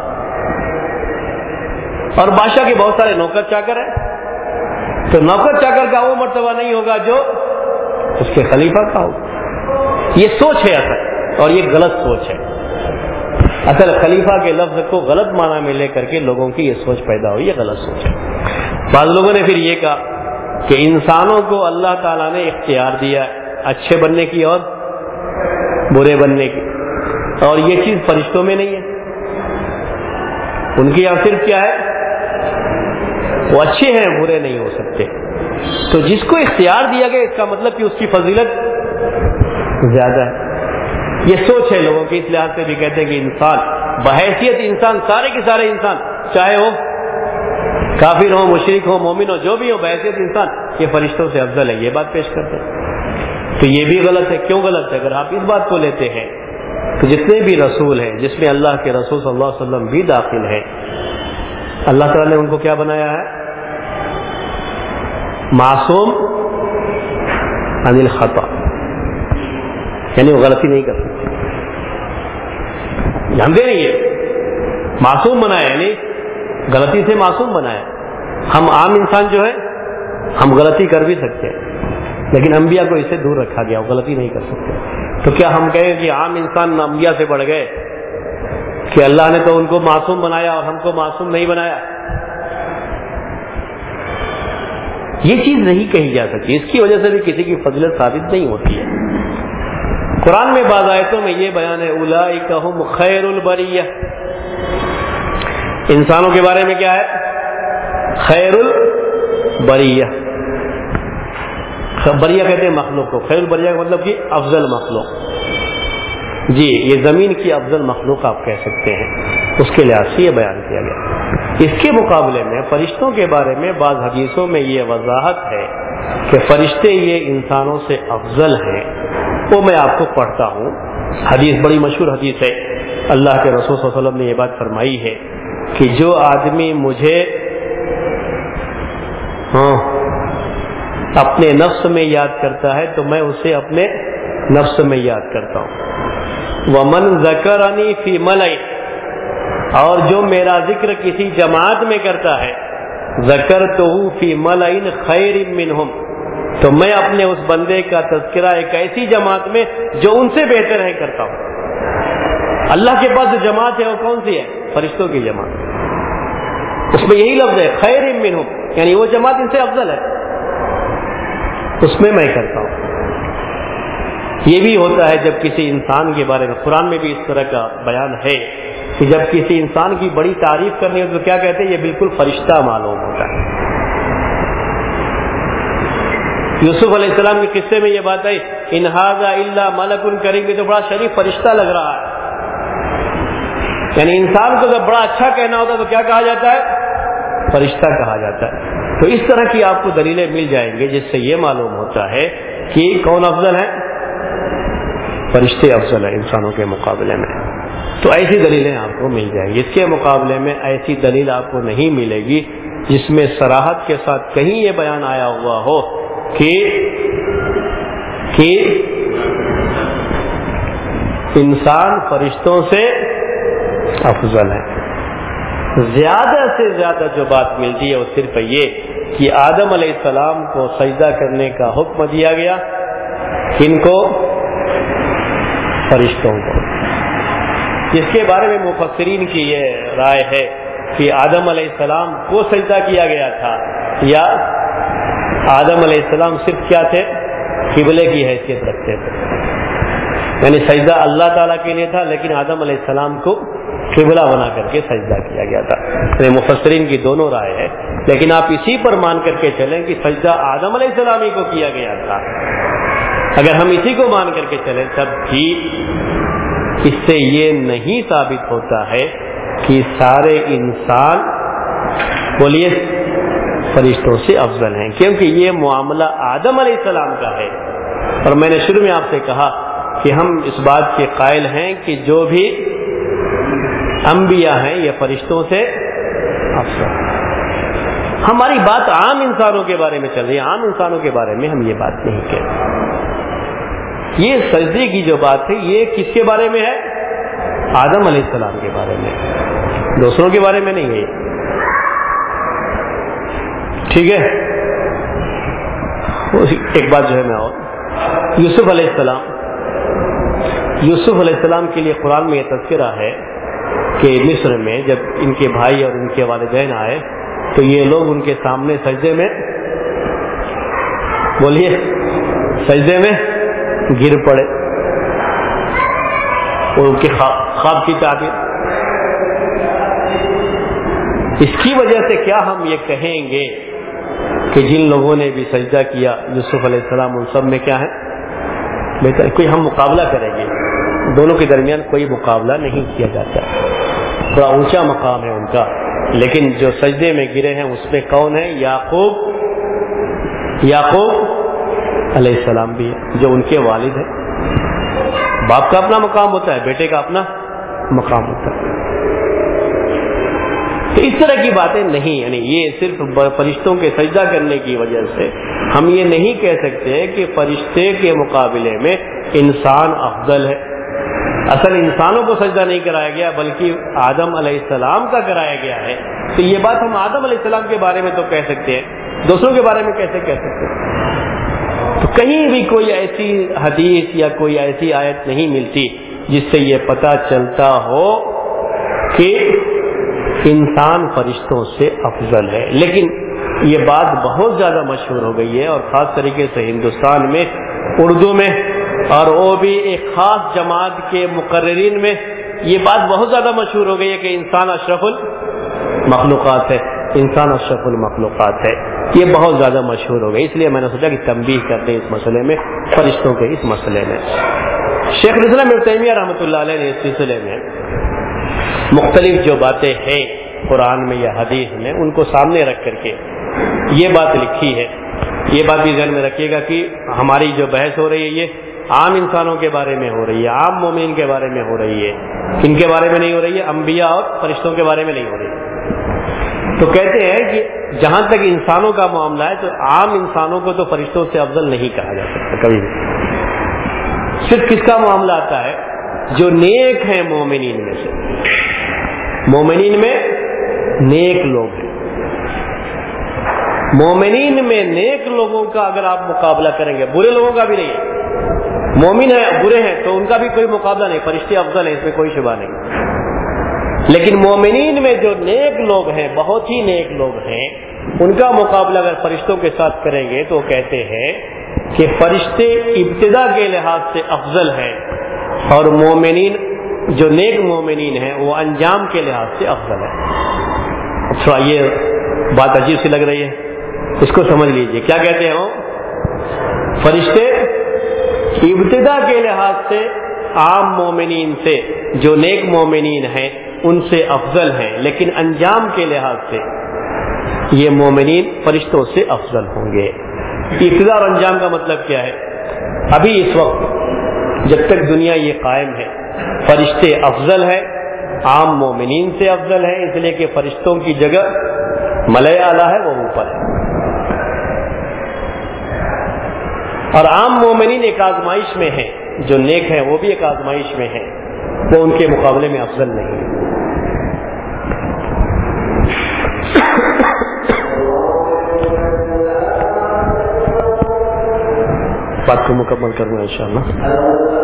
اور بادشاہ کے بہت سارے نوکر چاکر ہیں. تو نوکر چاکر کا وہ مرتبہ نہیں ہوگا جو اس کے خلیفہ کا ہوگا. یہ سوچ ہے اصل، اور یہ غلط سوچ ہے. اصل خلیفہ کے لفظ کو غلط معنی میں لے کر کے لوگوں کی یہ سوچ پیدا ہوئی، یہ غلط سوچ ہے. بعض لوگوں نے پھر یہ کہا کہ انسانوں کو اللہ تعالیٰ نے اختیار دیا اچھے بننے کی اور برے بننے کی، اور یہ چیز فرشتوں میں نہیں ہے. ان کی یہاں صرف کیا ہے، وہ اچھے ہیں، برے نہیں ہو سکتے. تو جس کو اختیار دیا گیا اس کا مطلب کہ اس کی فضیلت زیادہ ہے. یہ سوچ ہے لوگوں کی. اس لحاظ سے بھی کہتے ہیں کہ انسان بحیثیت انسان، سارے کے سارے انسان، چاہے وہ کافر ہو، مشرک ہو، مومن ہو، جو بھی ہو، بحیثیت انسان یہ فرشتوں سے افضل ہے. یہ بات پیش کرتے ہیں. تو یہ بھی غلط ہے. کیوں غلط ہے؟ اگر آپ اس بات کو لیتے ہیں تو جتنے بھی رسول ہیں، جس میں اللہ کے رسول صلی اللہ علیہ وسلم بھی داخل ہیں، اللہ تعالیٰ نے ان کو کیا بنایا ہے؟ معصوم عن الخطا، یعنی وہ غلطی نہیں کر سکتے. جانتے نہیں ہے معصوم بنایا، یعنی غلطی سے معصوم بنایا. ہم عام انسان جو ہے ہم غلطی کر بھی سکتے ہیں، لیکن انبیاء کو اس سے دور رکھا گیا، وہ غلطی نہیں کر سکتے. تو کیا ہم کہیں کہ عام انسان انبیاء سے بڑھ گئے کہ اللہ نے تو ان کو معصوم بنایا اور ہم کو معصوم نہیں بنایا؟ یہ چیز نہیں کہی جا سکتی. اس کی وجہ سے بھی کسی کی فضیلت ثابت نہیں ہوتی ہے. قرآن میں بعض آیتوں میں یہ بیان ہے اولئک ھم خیر البریہ. انسانوں کے بارے میں کیا ہے؟ خیر البریہ. بریہ کہتے ہیں مخلوق کو، خیر البریہ کا مطلب کہ افضل مخلوق. جی یہ زمین کی افضل مخلوق آپ کہہ سکتے ہیں، اس کے لحاظ سے یہ بیان کیا گیا. اس کے مقابلے میں فرشتوں کے بارے میں بعض حدیثوں میں یہ وضاحت ہے کہ فرشتے یہ انسانوں سے افضل ہیں. وہ میں آپ کو پڑھتا ہوں. حدیث بڑی مشہور حدیث ہے. اللہ کے رسول صلی اللہ علیہ وسلم نے یہ بات فرمائی ہے کہ جو آدمی مجھے ہاں اپنے نفس میں یاد کرتا ہے تو میں اسے اپنے نفس میں یاد کرتا ہوں. وَمَنْ ذَكَرَنِي فِي مَلَئٍ، اور جو میرا ذکر کسی جماعت میں کرتا ہے، ذَكَرْتُهُ فِي مَلَئٍ خَيْرٍ مِّنْهُمْ، تو میں اپنے اس بندے کا تذکرہ ایک ایسی جماعت میں جو ان سے بہتر ہے کرتا ہوں. اللہ کے پاس جو جماعت ہے وہ کون سی ہے؟ فرشتوں کی جماعت. اس میں یہی لفظ ہے خیر منہم، یعنی وہ جماعت ان سے افضل ہے، اس میں میں کرتا ہوں. یہ بھی ہوتا ہے جب کسی انسان کے بارے میں، قرآن میں بھی اس طرح کا بیان ہے کہ جب کسی انسان کی بڑی تعریف کرنی ہو تو کیا کہتے ہیں؟ یہ بالکل فرشتہ معلوم ہوتا ہے. یوسف علیہ السلام کے قصے میں یہ بات ہے ان ھذا الا ملک کریم، تو بڑا شریف فرشتہ لگ رہا ہے. یعنی انسان کو جب بڑا اچھا کہنا ہوتا ہے تو کیا کہا جاتا ہے؟ فرشتہ کہا جاتا ہے. تو اس طرح کی آپ کو دلیلیں مل جائیں گے جس سے یہ معلوم ہوتا ہے کہ کون افضل ہے؟ فرشتے افضل ہیں انسانوں کے مقابلے میں. تو ایسی دلیلیں آپ کو مل جائیں گی. اس کے مقابلے میں ایسی دلیل آپ کو نہیں ملے گی جس میں صراحت کے ساتھ کہیں یہ بیان آیا ہوا ہو کہ کہ انسان فرشتوں سے افضل ہے. زیادہ سے زیادہ جو بات ملتی ہے وہ صرف یہ کہ آدم علیہ السلام کو سجدہ کرنے کا حکم دیا گیا، ان کو فرشتوں کو. جس کے بارے میں مفسرین کی یہ رائے ہے کہ آدم علیہ السلام کو سجدہ کیا گیا تھا، یا آدم علیہ السلام صرف کیا تھے، قبلے کی حیثیت رکھتے تھے. یعنی سجدہ اللہ تعالیٰ کے لیے تھا، لیکن آدم علیہ السلام کو قبلہ بنا کر کے سجدہ کیا گیا تھا. یعنی مفسرین کی دونوں رائے ہے، لیکن آپ اسی پر مان کر کے چلیں کہ سجدہ آدم علیہ السلام ہی کو کیا گیا تھا. اگر ہم اسی کو مان کر کے چلیں تب بھی اس سے یہ نہیں ثابت ہوتا ہے کہ سارے انسان بولیے فرشتوں سے افضل ہیں، کیونکہ یہ معاملہ آدم علیہ السلام کا ہے. اور میں نے شروع میں آپ سے کہا کہ ہم اس بات کے قائل ہیں کہ جو بھی انبیاء ہیں یہ فرشتوں سے افضل ہیں. ہماری بات عام انسانوں کے بارے میں چل رہی ہے، عام انسانوں کے بارے میں ہم یہ بات نہیں کہتے. یہ سجدے کی جو بات ہے یہ کس کے بارے میں ہے؟ آدم علیہ السلام کے بارے میں، دوسروں کے بارے میں نہیں ہے. ٹھیک ہے. ایک بات جو ہے میں اور یوسف علیہ السلام یوسف علیہ السلام کے لیے قرآن میں یہ تذکرہ ہے کہ مصر میں جب ان کے بھائی اور ان کے والدین آئے تو یہ لوگ ان کے سامنے سجدے میں بولیے سجدے میں گر پڑے، اور ان کے خواب کی تعبیر. اس کی وجہ سے کیا ہم یہ کہیں گے کہ جن لوگوں نے بھی سجدہ کیا یوسف علیہ السلام ان سب میں کیا ہے بہتر؟ کوئی ہم مقابلہ کریں گے؟ دونوں کے درمیان کوئی مقابلہ نہیں کیا جاتا. بڑا اونچا مقام ہے ان کا، لیکن جو سجدے میں گرے ہیں اس میں کون ہے؟ یعقوب یعقوب علیہ السلام بھی ہے، جو ان کے والد ہیں. باپ کا اپنا مقام ہوتا ہے، بیٹے کا اپنا مقام ہوتا ہے. تو اس طرح کی باتیں نہیں، یعنی یہ صرف فرشتوں کے سجدہ کرنے کی وجہ سے ہم یہ نہیں کہہ سکتے کہ فرشتے کے مقابلے میں انسان افضل ہے. اصل انسانوں کو سجدہ نہیں کرایا گیا بلکہ آدم علیہ السلام کا کرایا گیا ہے. تو یہ بات ہم آدم علیہ السلام کے بارے میں تو کہہ سکتے ہیں، دوسروں کے بارے میں کیسے کہہ سکتے ہیں؟ تو کہیں بھی کوئی ایسی حدیث یا کوئی ایسی آیت نہیں ملتی جس سے یہ پتہ چلتا ہو کہ انسان فرشتوں سے افضل ہے. لیکن یہ بات بہت زیادہ مشہور ہو گئی ہے، اور خاص طریقے سے ہندوستان میں اردو میں، اور وہ بھی ایک خاص جماعت کے مقررین میں یہ بات بہت زیادہ مشہور ہو گئی ہے کہ انسان اشرف المخلوقات ہے، انسان اشرف المخلوقات ہے. یہ بہت زیادہ مشہور ہو گئی، اس لیے میں نے سوچا کہ تنبیہ کرتے ہیں اس مسئلے میں، فرشتوں کے اس مسئلے میں. شیخ الاسلام ابن تیمیہ رحمۃ اللہ علیہ نے اس سلسلے میں مختلف جو باتیں ہیں قرآن میں یا حدیث میں ان کو سامنے رکھ کر کے یہ بات لکھی ہے. یہ بات بھی ذہن میں رکھیے گا کہ ہماری جو بحث ہو رہی ہے یہ عام انسانوں کے بارے میں ہو رہی ہے، عام مومنین کے بارے میں ہو رہی ہے، ان کے بارے میں نہیں ہو رہی ہے، انبیاء اور فرشتوں کے بارے میں نہیں ہو رہی ہے. تو کہتے ہیں کہ جہاں تک انسانوں کا معاملہ ہے تو عام انسانوں کو تو فرشتوں سے افضل نہیں کہا جا سکتا کبھی بھی. صرف کس کا معاملہ آتا ہے؟ جو نیک ہیں مومنین میں سے، مومنین میں نیک لوگ ہیں. مومنین میں نیک لوگوں کا اگر آپ مقابلہ کریں گے، برے لوگوں کا بھی نہیں ہے. مومن ہیں برے ہیں تو ان کا بھی کوئی مقابلہ نہیں، فرشتے افضل ہیں، اس میں کوئی شبہ نہیں. لیکن مومنین میں جو نیک لوگ ہیں، بہت ہی نیک لوگ ہیں، ان کا مقابلہ اگر فرشتوں کے ساتھ کریں گے تو کہتے ہیں کہ فرشتے ابتدا کے لحاظ سے افضل ہیں، اور مومنین جو نیک مومنین ہیں وہ انجام کے لحاظ سے افضل ہیں. اچھا یہ بات عجیب سی لگ رہی ہے، اس کو سمجھ لیجئے. کیا کہتے ہیں وہ؟ فرشتے ابتدا کے لحاظ سے عام مومنین سے، جو نیک مومنین ہیں ان سے افضل ہیں، لیکن انجام کے لحاظ سے یہ مومنین فرشتوں سے افضل ہوں گے. ابتدا اور انجام کا مطلب کیا ہے؟ ابھی اس وقت جب تک دنیا یہ قائم ہے فرشتے افضل ہیں، عام مومنین سے افضل ہیں، اس لیے کہ فرشتوں کی جگہ ملائے اعلیٰ ہے، وہ اوپر ہے. اور عام مومنین ایک آزمائش میں ہیں، جو نیک ہیں وہ بھی ایک آزمائش میں ہیں، وہ ان کے مقابلے میں افضل نہیں ہے۔ بات کو مکمل کرنا انشاءاللہ۔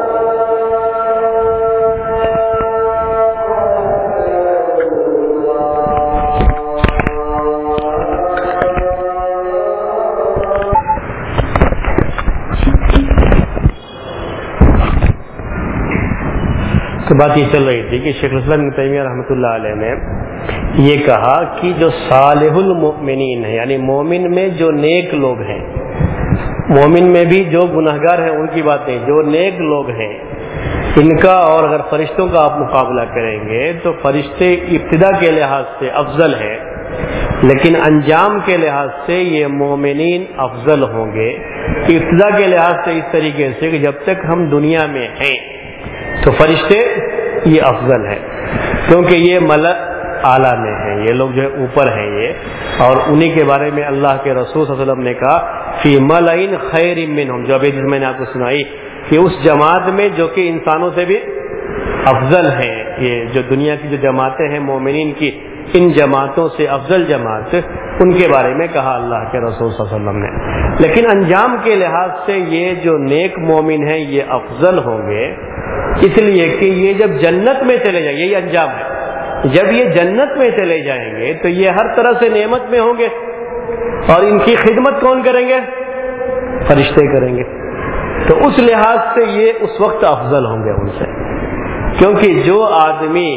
تو بات یہ چل رہی تھی کہ شیخ الاسلام ابن تیمیہ رحمۃ اللہ علیہ نے یہ کہا کہ جو صالح المؤمنین ہیں، یعنی مومن میں جو نیک لوگ ہیں، مومن میں بھی جو گناہگار ہیں ان کی بات نہیں، جو نیک لوگ ہیں ان کا، اور اگر فرشتوں کا آپ مقابلہ کریں گے تو فرشتے ابتدا کے لحاظ سے افضل ہیں، لیکن انجام کے لحاظ سے یہ مومنین افضل ہوں گے۔ ابتدا کے لحاظ سے اس طریقے سے کہ جب تک ہم دنیا میں ہیں تو فرشتے یہ افضل ہیں، کیونکہ یہ ملأ اعلیٰ میں ہیں، یہ لوگ جو ہے اوپر ہیں یہ، اور انہی کے بارے میں اللہ کے رسول صلی اللہ علیہ وسلم نے کہا فی ملئ خیر منہم، جو ابھی میں نے آپ کو سنائی کہ اس جماعت میں جو کہ انسانوں سے بھی افضل ہیں، یہ جو دنیا کی جو جماعتیں ہیں مومنین کی، ان جماعتوں سے افضل جماعت ان کے بارے میں کہا اللہ کے رسول صلی اللہ علیہ وسلم نے۔ لیکن انجام کے لحاظ سے یہ جو نیک مومن ہیں یہ افضل ہوں گے، اس لیے کہ یہ جب جنت میں چلے جائیں گے، یہی انجام ہے، جب یہ جنت میں چلے جائیں گے تو یہ ہر طرح سے نعمت میں ہوں گے، اور ان کی خدمت کون کریں گے؟ فرشتے کریں گے۔ تو اس لحاظ سے یہ اس وقت افضل ہوں گے ان سے، کیونکہ جو آدمی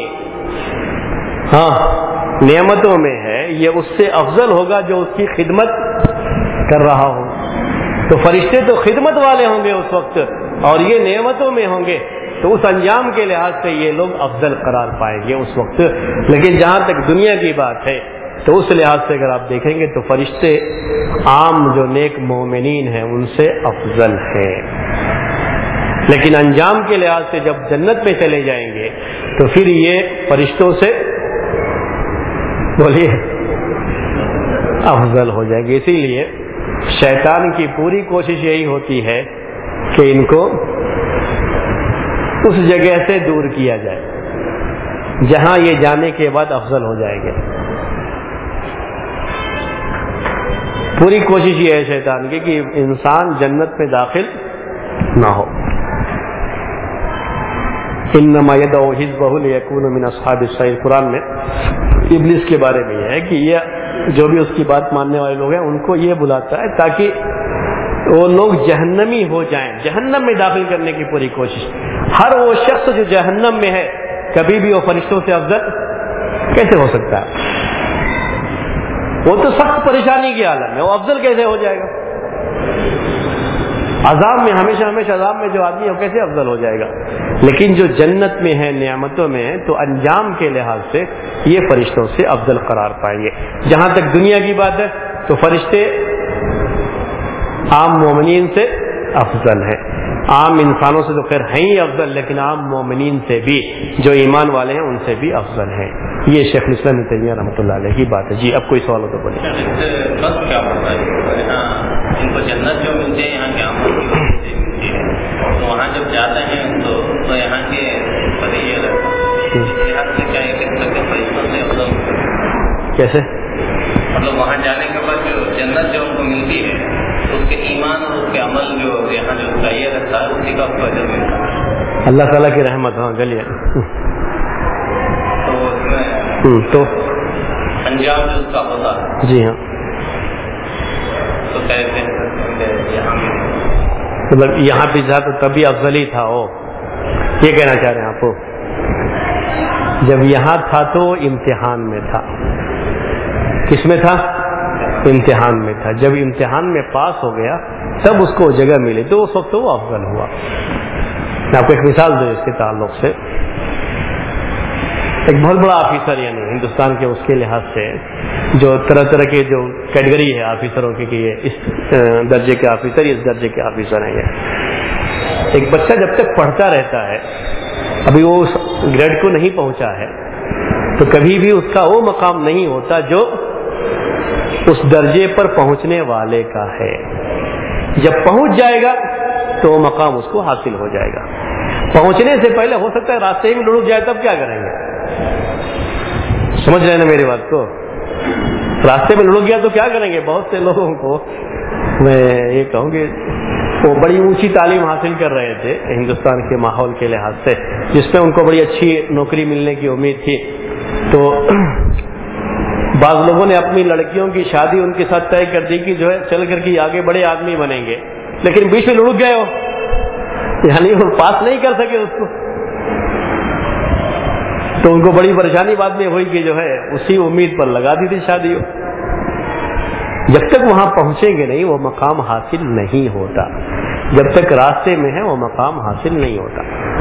ہاں نعمتوں میں ہے یہ اس سے افضل ہوگا جو اس کی خدمت کر رہا ہو۔ تو فرشتے تو خدمت والے ہوں گے اس وقت، اور یہ نعمتوں میں ہوں گے، تو اس انجام کے لحاظ سے یہ لوگ افضل قرار پائیں گے اس وقت۔ لیکن جہاں تک دنیا کی بات ہے تو اس لحاظ سے اگر آپ دیکھیں گے تو فرشتے عام جو نیک مومنین ہیں ان سے افضل ہیں، لیکن انجام کے لحاظ سے جب جنت میں چلے جائیں گے تو پھر یہ فرشتوں سے بولیے افضل ہو جائیں گے۔ اسی لیے شیطان کی پوری کوشش یہی ہوتی ہے کہ ان کو اس جگہ سے دور کیا جائے جہاں یہ جانے کے بعد افضل ہو جائیں گے۔ پوری کوشش یہ ہے شیطان کی کہ انسان جنت میں داخل نہ ہو۔ انما یدعو حزبہ لیکونوا من اصحاب السعیر، قرآن میں ابلیس کے بارے میں یہ ہے کہ یہ جو بھی اس کی بات ماننے والے لوگ ہیں ان کو یہ بلاتا ہے تاکہ وہ لوگ جہنمی ہو جائیں، جہنم میں داخل کرنے کی پوری کوشش۔ ہر وہ شخص جو جہنم میں ہے کبھی بھی وہ فرشتوں سے افضل کیسے ہو سکتا ہے؟ وہ تو سخت پریشانی کی عالم ہے، وہ افضل کیسے ہو جائے گا؟ عذاب میں ہمیشہ ہمیشہ عذاب میں جو آدمی ہے وہ کیسے افضل ہو جائے گا؟ لیکن جو جنت میں ہے، نعمتوں میں ہے، تو انجام کے لحاظ سے یہ فرشتوں سے افضل قرار پائیں گے۔ جہاں تک دنیا کی بات ہے تو فرشتے عام مومنین سے افضل ہیں، عام انسانوں سے تو خیر ہیں ہی افضل، لیکن عام مومنین سے بھی جو ایمان والے ہیں ان سے بھی افضل ہیں۔ یہ شیخ الاسلام ابن تیمیہ رحمۃ اللہ علیہ کی بات ہے۔ جی اب کوئی سوال ہو تو بولیے۔ ان کو جنت جو ملتے ہیں یہاں کے عمل کی وجہ سے ملتی ہے، تو وہاں جب جاتے ہیں تو تو یہاں کے فرشتے لحاظ سے کیا یہ کہہ سکتے فرشتوں سے افضل کیسے؟ مطلب وہاں جانے کے بعد جو جنت جو ان کو ملتی ہے اس کے ایمان اور اس کے عمل جو یہاں جو چاہیے رکھتا ہے اسی کا فائدہ ملتا ہے اللہ تعالیٰ کی رحمت۔ ہاں گلیے تو اس میں تو انجام جو اس کا ہوتا ہے جی ہاں، تو کہتے ہیں یہاں مطلب یہاں پہ جا تو تبھی افضل ہی تھا، وہ یہ کہنا چاہ رہے ہیں آپ کو؟ جب یہاں تھا تو امتحان میں تھا، کس میں تھا؟ امتحان میں تھا۔ جب امتحان میں پاس ہو گیا تب اس کو جگہ ملی تو اس وقت وہ افضل ہوا۔ میں آپ کو ایک مثال دوں اس کے تعلق سے۔ ایک بہت بڑا آفیسر یعنی ہندوستان کے اس کے لحاظ سے جو طرح طرح کے جو کیٹیگری ہے آفیسروں کی کہ یہ اس درجے کے آفیسر اس درجے کے آفیسر ہیں، یہ ایک بچہ جب تک پڑھتا رہتا ہے ابھی وہ اس گریڈ کو نہیں پہنچا ہے تو کبھی بھی اس کا وہ مقام نہیں ہوتا جو اس درجے پر پہنچنے والے کا ہے۔ جب پہنچ جائے گا تو وہ مقام اس کو حاصل ہو جائے گا. پہنچنے سے پہلے ہو سکتا ہے راستے ہی میں لڑک جائے, تب کیا کریں گے؟ سمجھ رہے ہیں نا میری بات کو؟ راستے میں لڑک گیا تو کیا کریں گے؟ بہت سے لوگوں کو میں یہ کہوں گی وہ بڑی اونچی تعلیم حاصل کر رہے تھے ہندوستان کے ماحول کے لحاظ سے, جس میں ان کو بڑی اچھی نوکری ملنے کی امید تھی. تو بعض لوگوں نے اپنی لڑکیوں کی شادی ان کے ساتھ طے کر دی کہ جو ہے چل کر کے آگے بڑے آدمی بنیں گے, لیکن بیچ میں لڑک گئے ہو, یعنی وہ پاس نہیں کر سکے اس کو. تو ان کو بڑی پریشانی بعد میں ہوئی کہ جو ہے اسی امید پر لگا دی تھی شادی. جب تک وہاں پہنچیں گے نہیں وہ مقام حاصل نہیں ہوتا, جب تک راستے میں ہے وہ مقام حاصل نہیں ہوتا.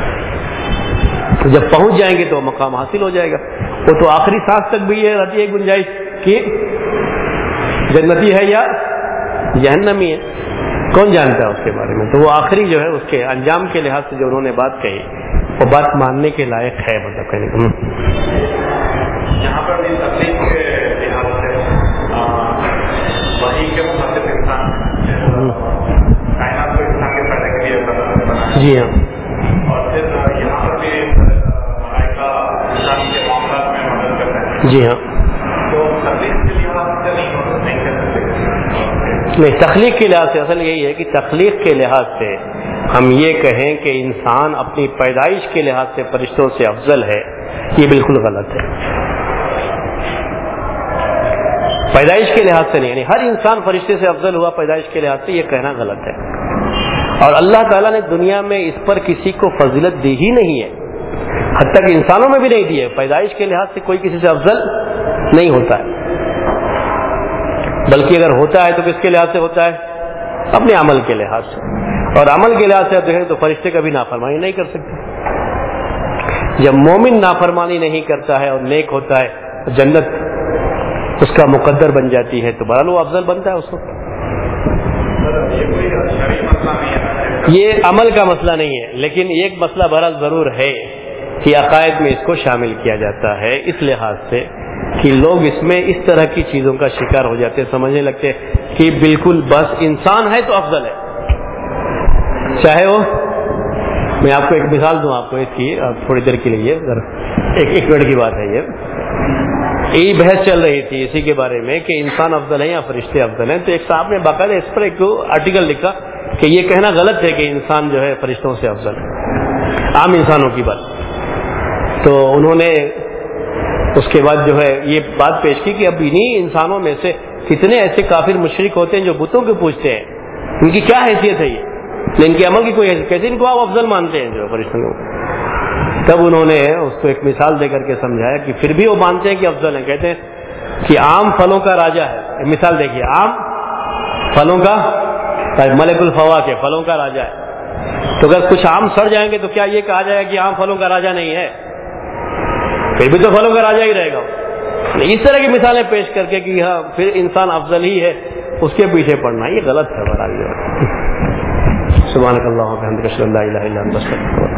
جب پہنچ جائیں گے تو وہ مقام حاصل ہو جائے گا. وہ تو آخری سانس تک بھی یہ رہتی ہے گنجائش کہ جنتی ہے یا جہنمی ہے, کون جانتا ہے اس کے بارے میں. تو وہ آخری جو ہے اس کے انجام کے لحاظ سے جو انہوں نے بات کہی وہ بات ماننے کے لائق ہے. مطلب کہنے کا یہاں پر بھی تکلیف کے لحاظ سے وہی کے مخاطب انسان کائنات کو انسان کے پیدا کے لیے بنا. جی ہاں, اور پھر یہاں پر بھی ملائکہ انسان کے معاملات میں مدد کرتا ہے. جی ہاں. تو تکلیف کے لحاظ سے نہیں ہو نہیں کر سکتے. نہیں, تخلیق کے لحاظ سے اصل یہی ہے کہ تخلیق کے لحاظ سے ہم یہ کہیں کہ انسان اپنی پیدائش کے لحاظ سے فرشتوں سے افضل ہے, یہ بالکل غلط ہے. پیدائش کے لحاظ سے نہیں, یعنی ہر انسان فرشتے سے افضل ہوا پیدائش کے لحاظ سے, یہ کہنا غلط ہے. اور اللہ تعالیٰ نے دنیا میں اس پر کسی کو فضیلت دی ہی نہیں ہے, حتیٰ کہ انسانوں میں بھی نہیں دی ہے. پیدائش کے لحاظ سے کوئی کسی سے افضل نہیں ہوتا ہے, بلکہ اگر ہوتا ہے تو کس کے لحاظ سے ہوتا ہے؟ اپنے عمل کے لحاظ سے. اور عمل کے لحاظ سے جو ہے تو فرشتے کبھی نافرمانی نہیں کر سکتے. جب مومن نافرمانی نہیں کرتا ہے اور نیک ہوتا ہے, جنت اس کا مقدر بن جاتی ہے, تو بہرحال وہ افضل بنتا ہے اس کو. یہ عمل کا مسئلہ نہیں ہے, لیکن ایک مسئلہ بہرحال ضرور ہے کہ عقائد میں اس کو شامل کیا جاتا ہے, اس لحاظ سے کہ لوگ اس میں اس طرح کی چیزوں کا شکار ہو جاتے ہیں, سمجھنے لگتے کہ بالکل بس انسان ہے تو افضل ہے. چاہے وہ, میں آپ کو ایک مثال دوں آپ کو اس کی, تھوڑی دیر کے لیے ایک ایک منٹ کی بات ہے. یہ یہی بحث چل رہی تھی اسی کے بارے میں کہ انسان افضل ہے یا فرشتے افضل ہیں. تو ایک صاحب نے باقاعدہ اس پر ایک آرٹیکل لکھا کہ یہ کہنا غلط ہے کہ انسان جو ہے فرشتوں سے افضل ہے, عام انسانوں کی بات. تو انہوں نے اس کے بعد جو ہے یہ بات پیش کی کہ اب انہی انسانوں میں سے کتنے ایسے کافر مشرک ہوتے ہیں جو بتوں کو پوچھتے ہیں, ان کی کیا حیثیت ہے, یہ ان کے عمل کی کوئی حیثیت, کیسے ان کو آپ افضل مانتے ہیں جو فرشتوں کو. تب انہوں نے اس کو ایک مثال دے کر کے سمجھایا کہ پھر بھی وہ مانتے ہیں کہ افضل ہیں. کہتے ہیں کہ عام پھلوں کا راجا ہے, مثال دیکھیے, عام پھلوں کا ملک الفوا کے پھلوں کا راجا ہے, تو اگر کچھ آم سڑ جائیں گے تو کیا یہ کہا جائے گا کہ عام پھلوں کا راجا نہیں ہے؟ پھر بھی تو پھلوں کا راجا ہی رہے گا. اس طرح کی مثالیں پیش کر کے کہ ہاں پھر انسان افضل ہی ہے, اس کے پیچھے پڑنا یہ غلط ہے. سبحانک اللہم و بحمدک اشہد ان لا الہ الا انت استغفرک.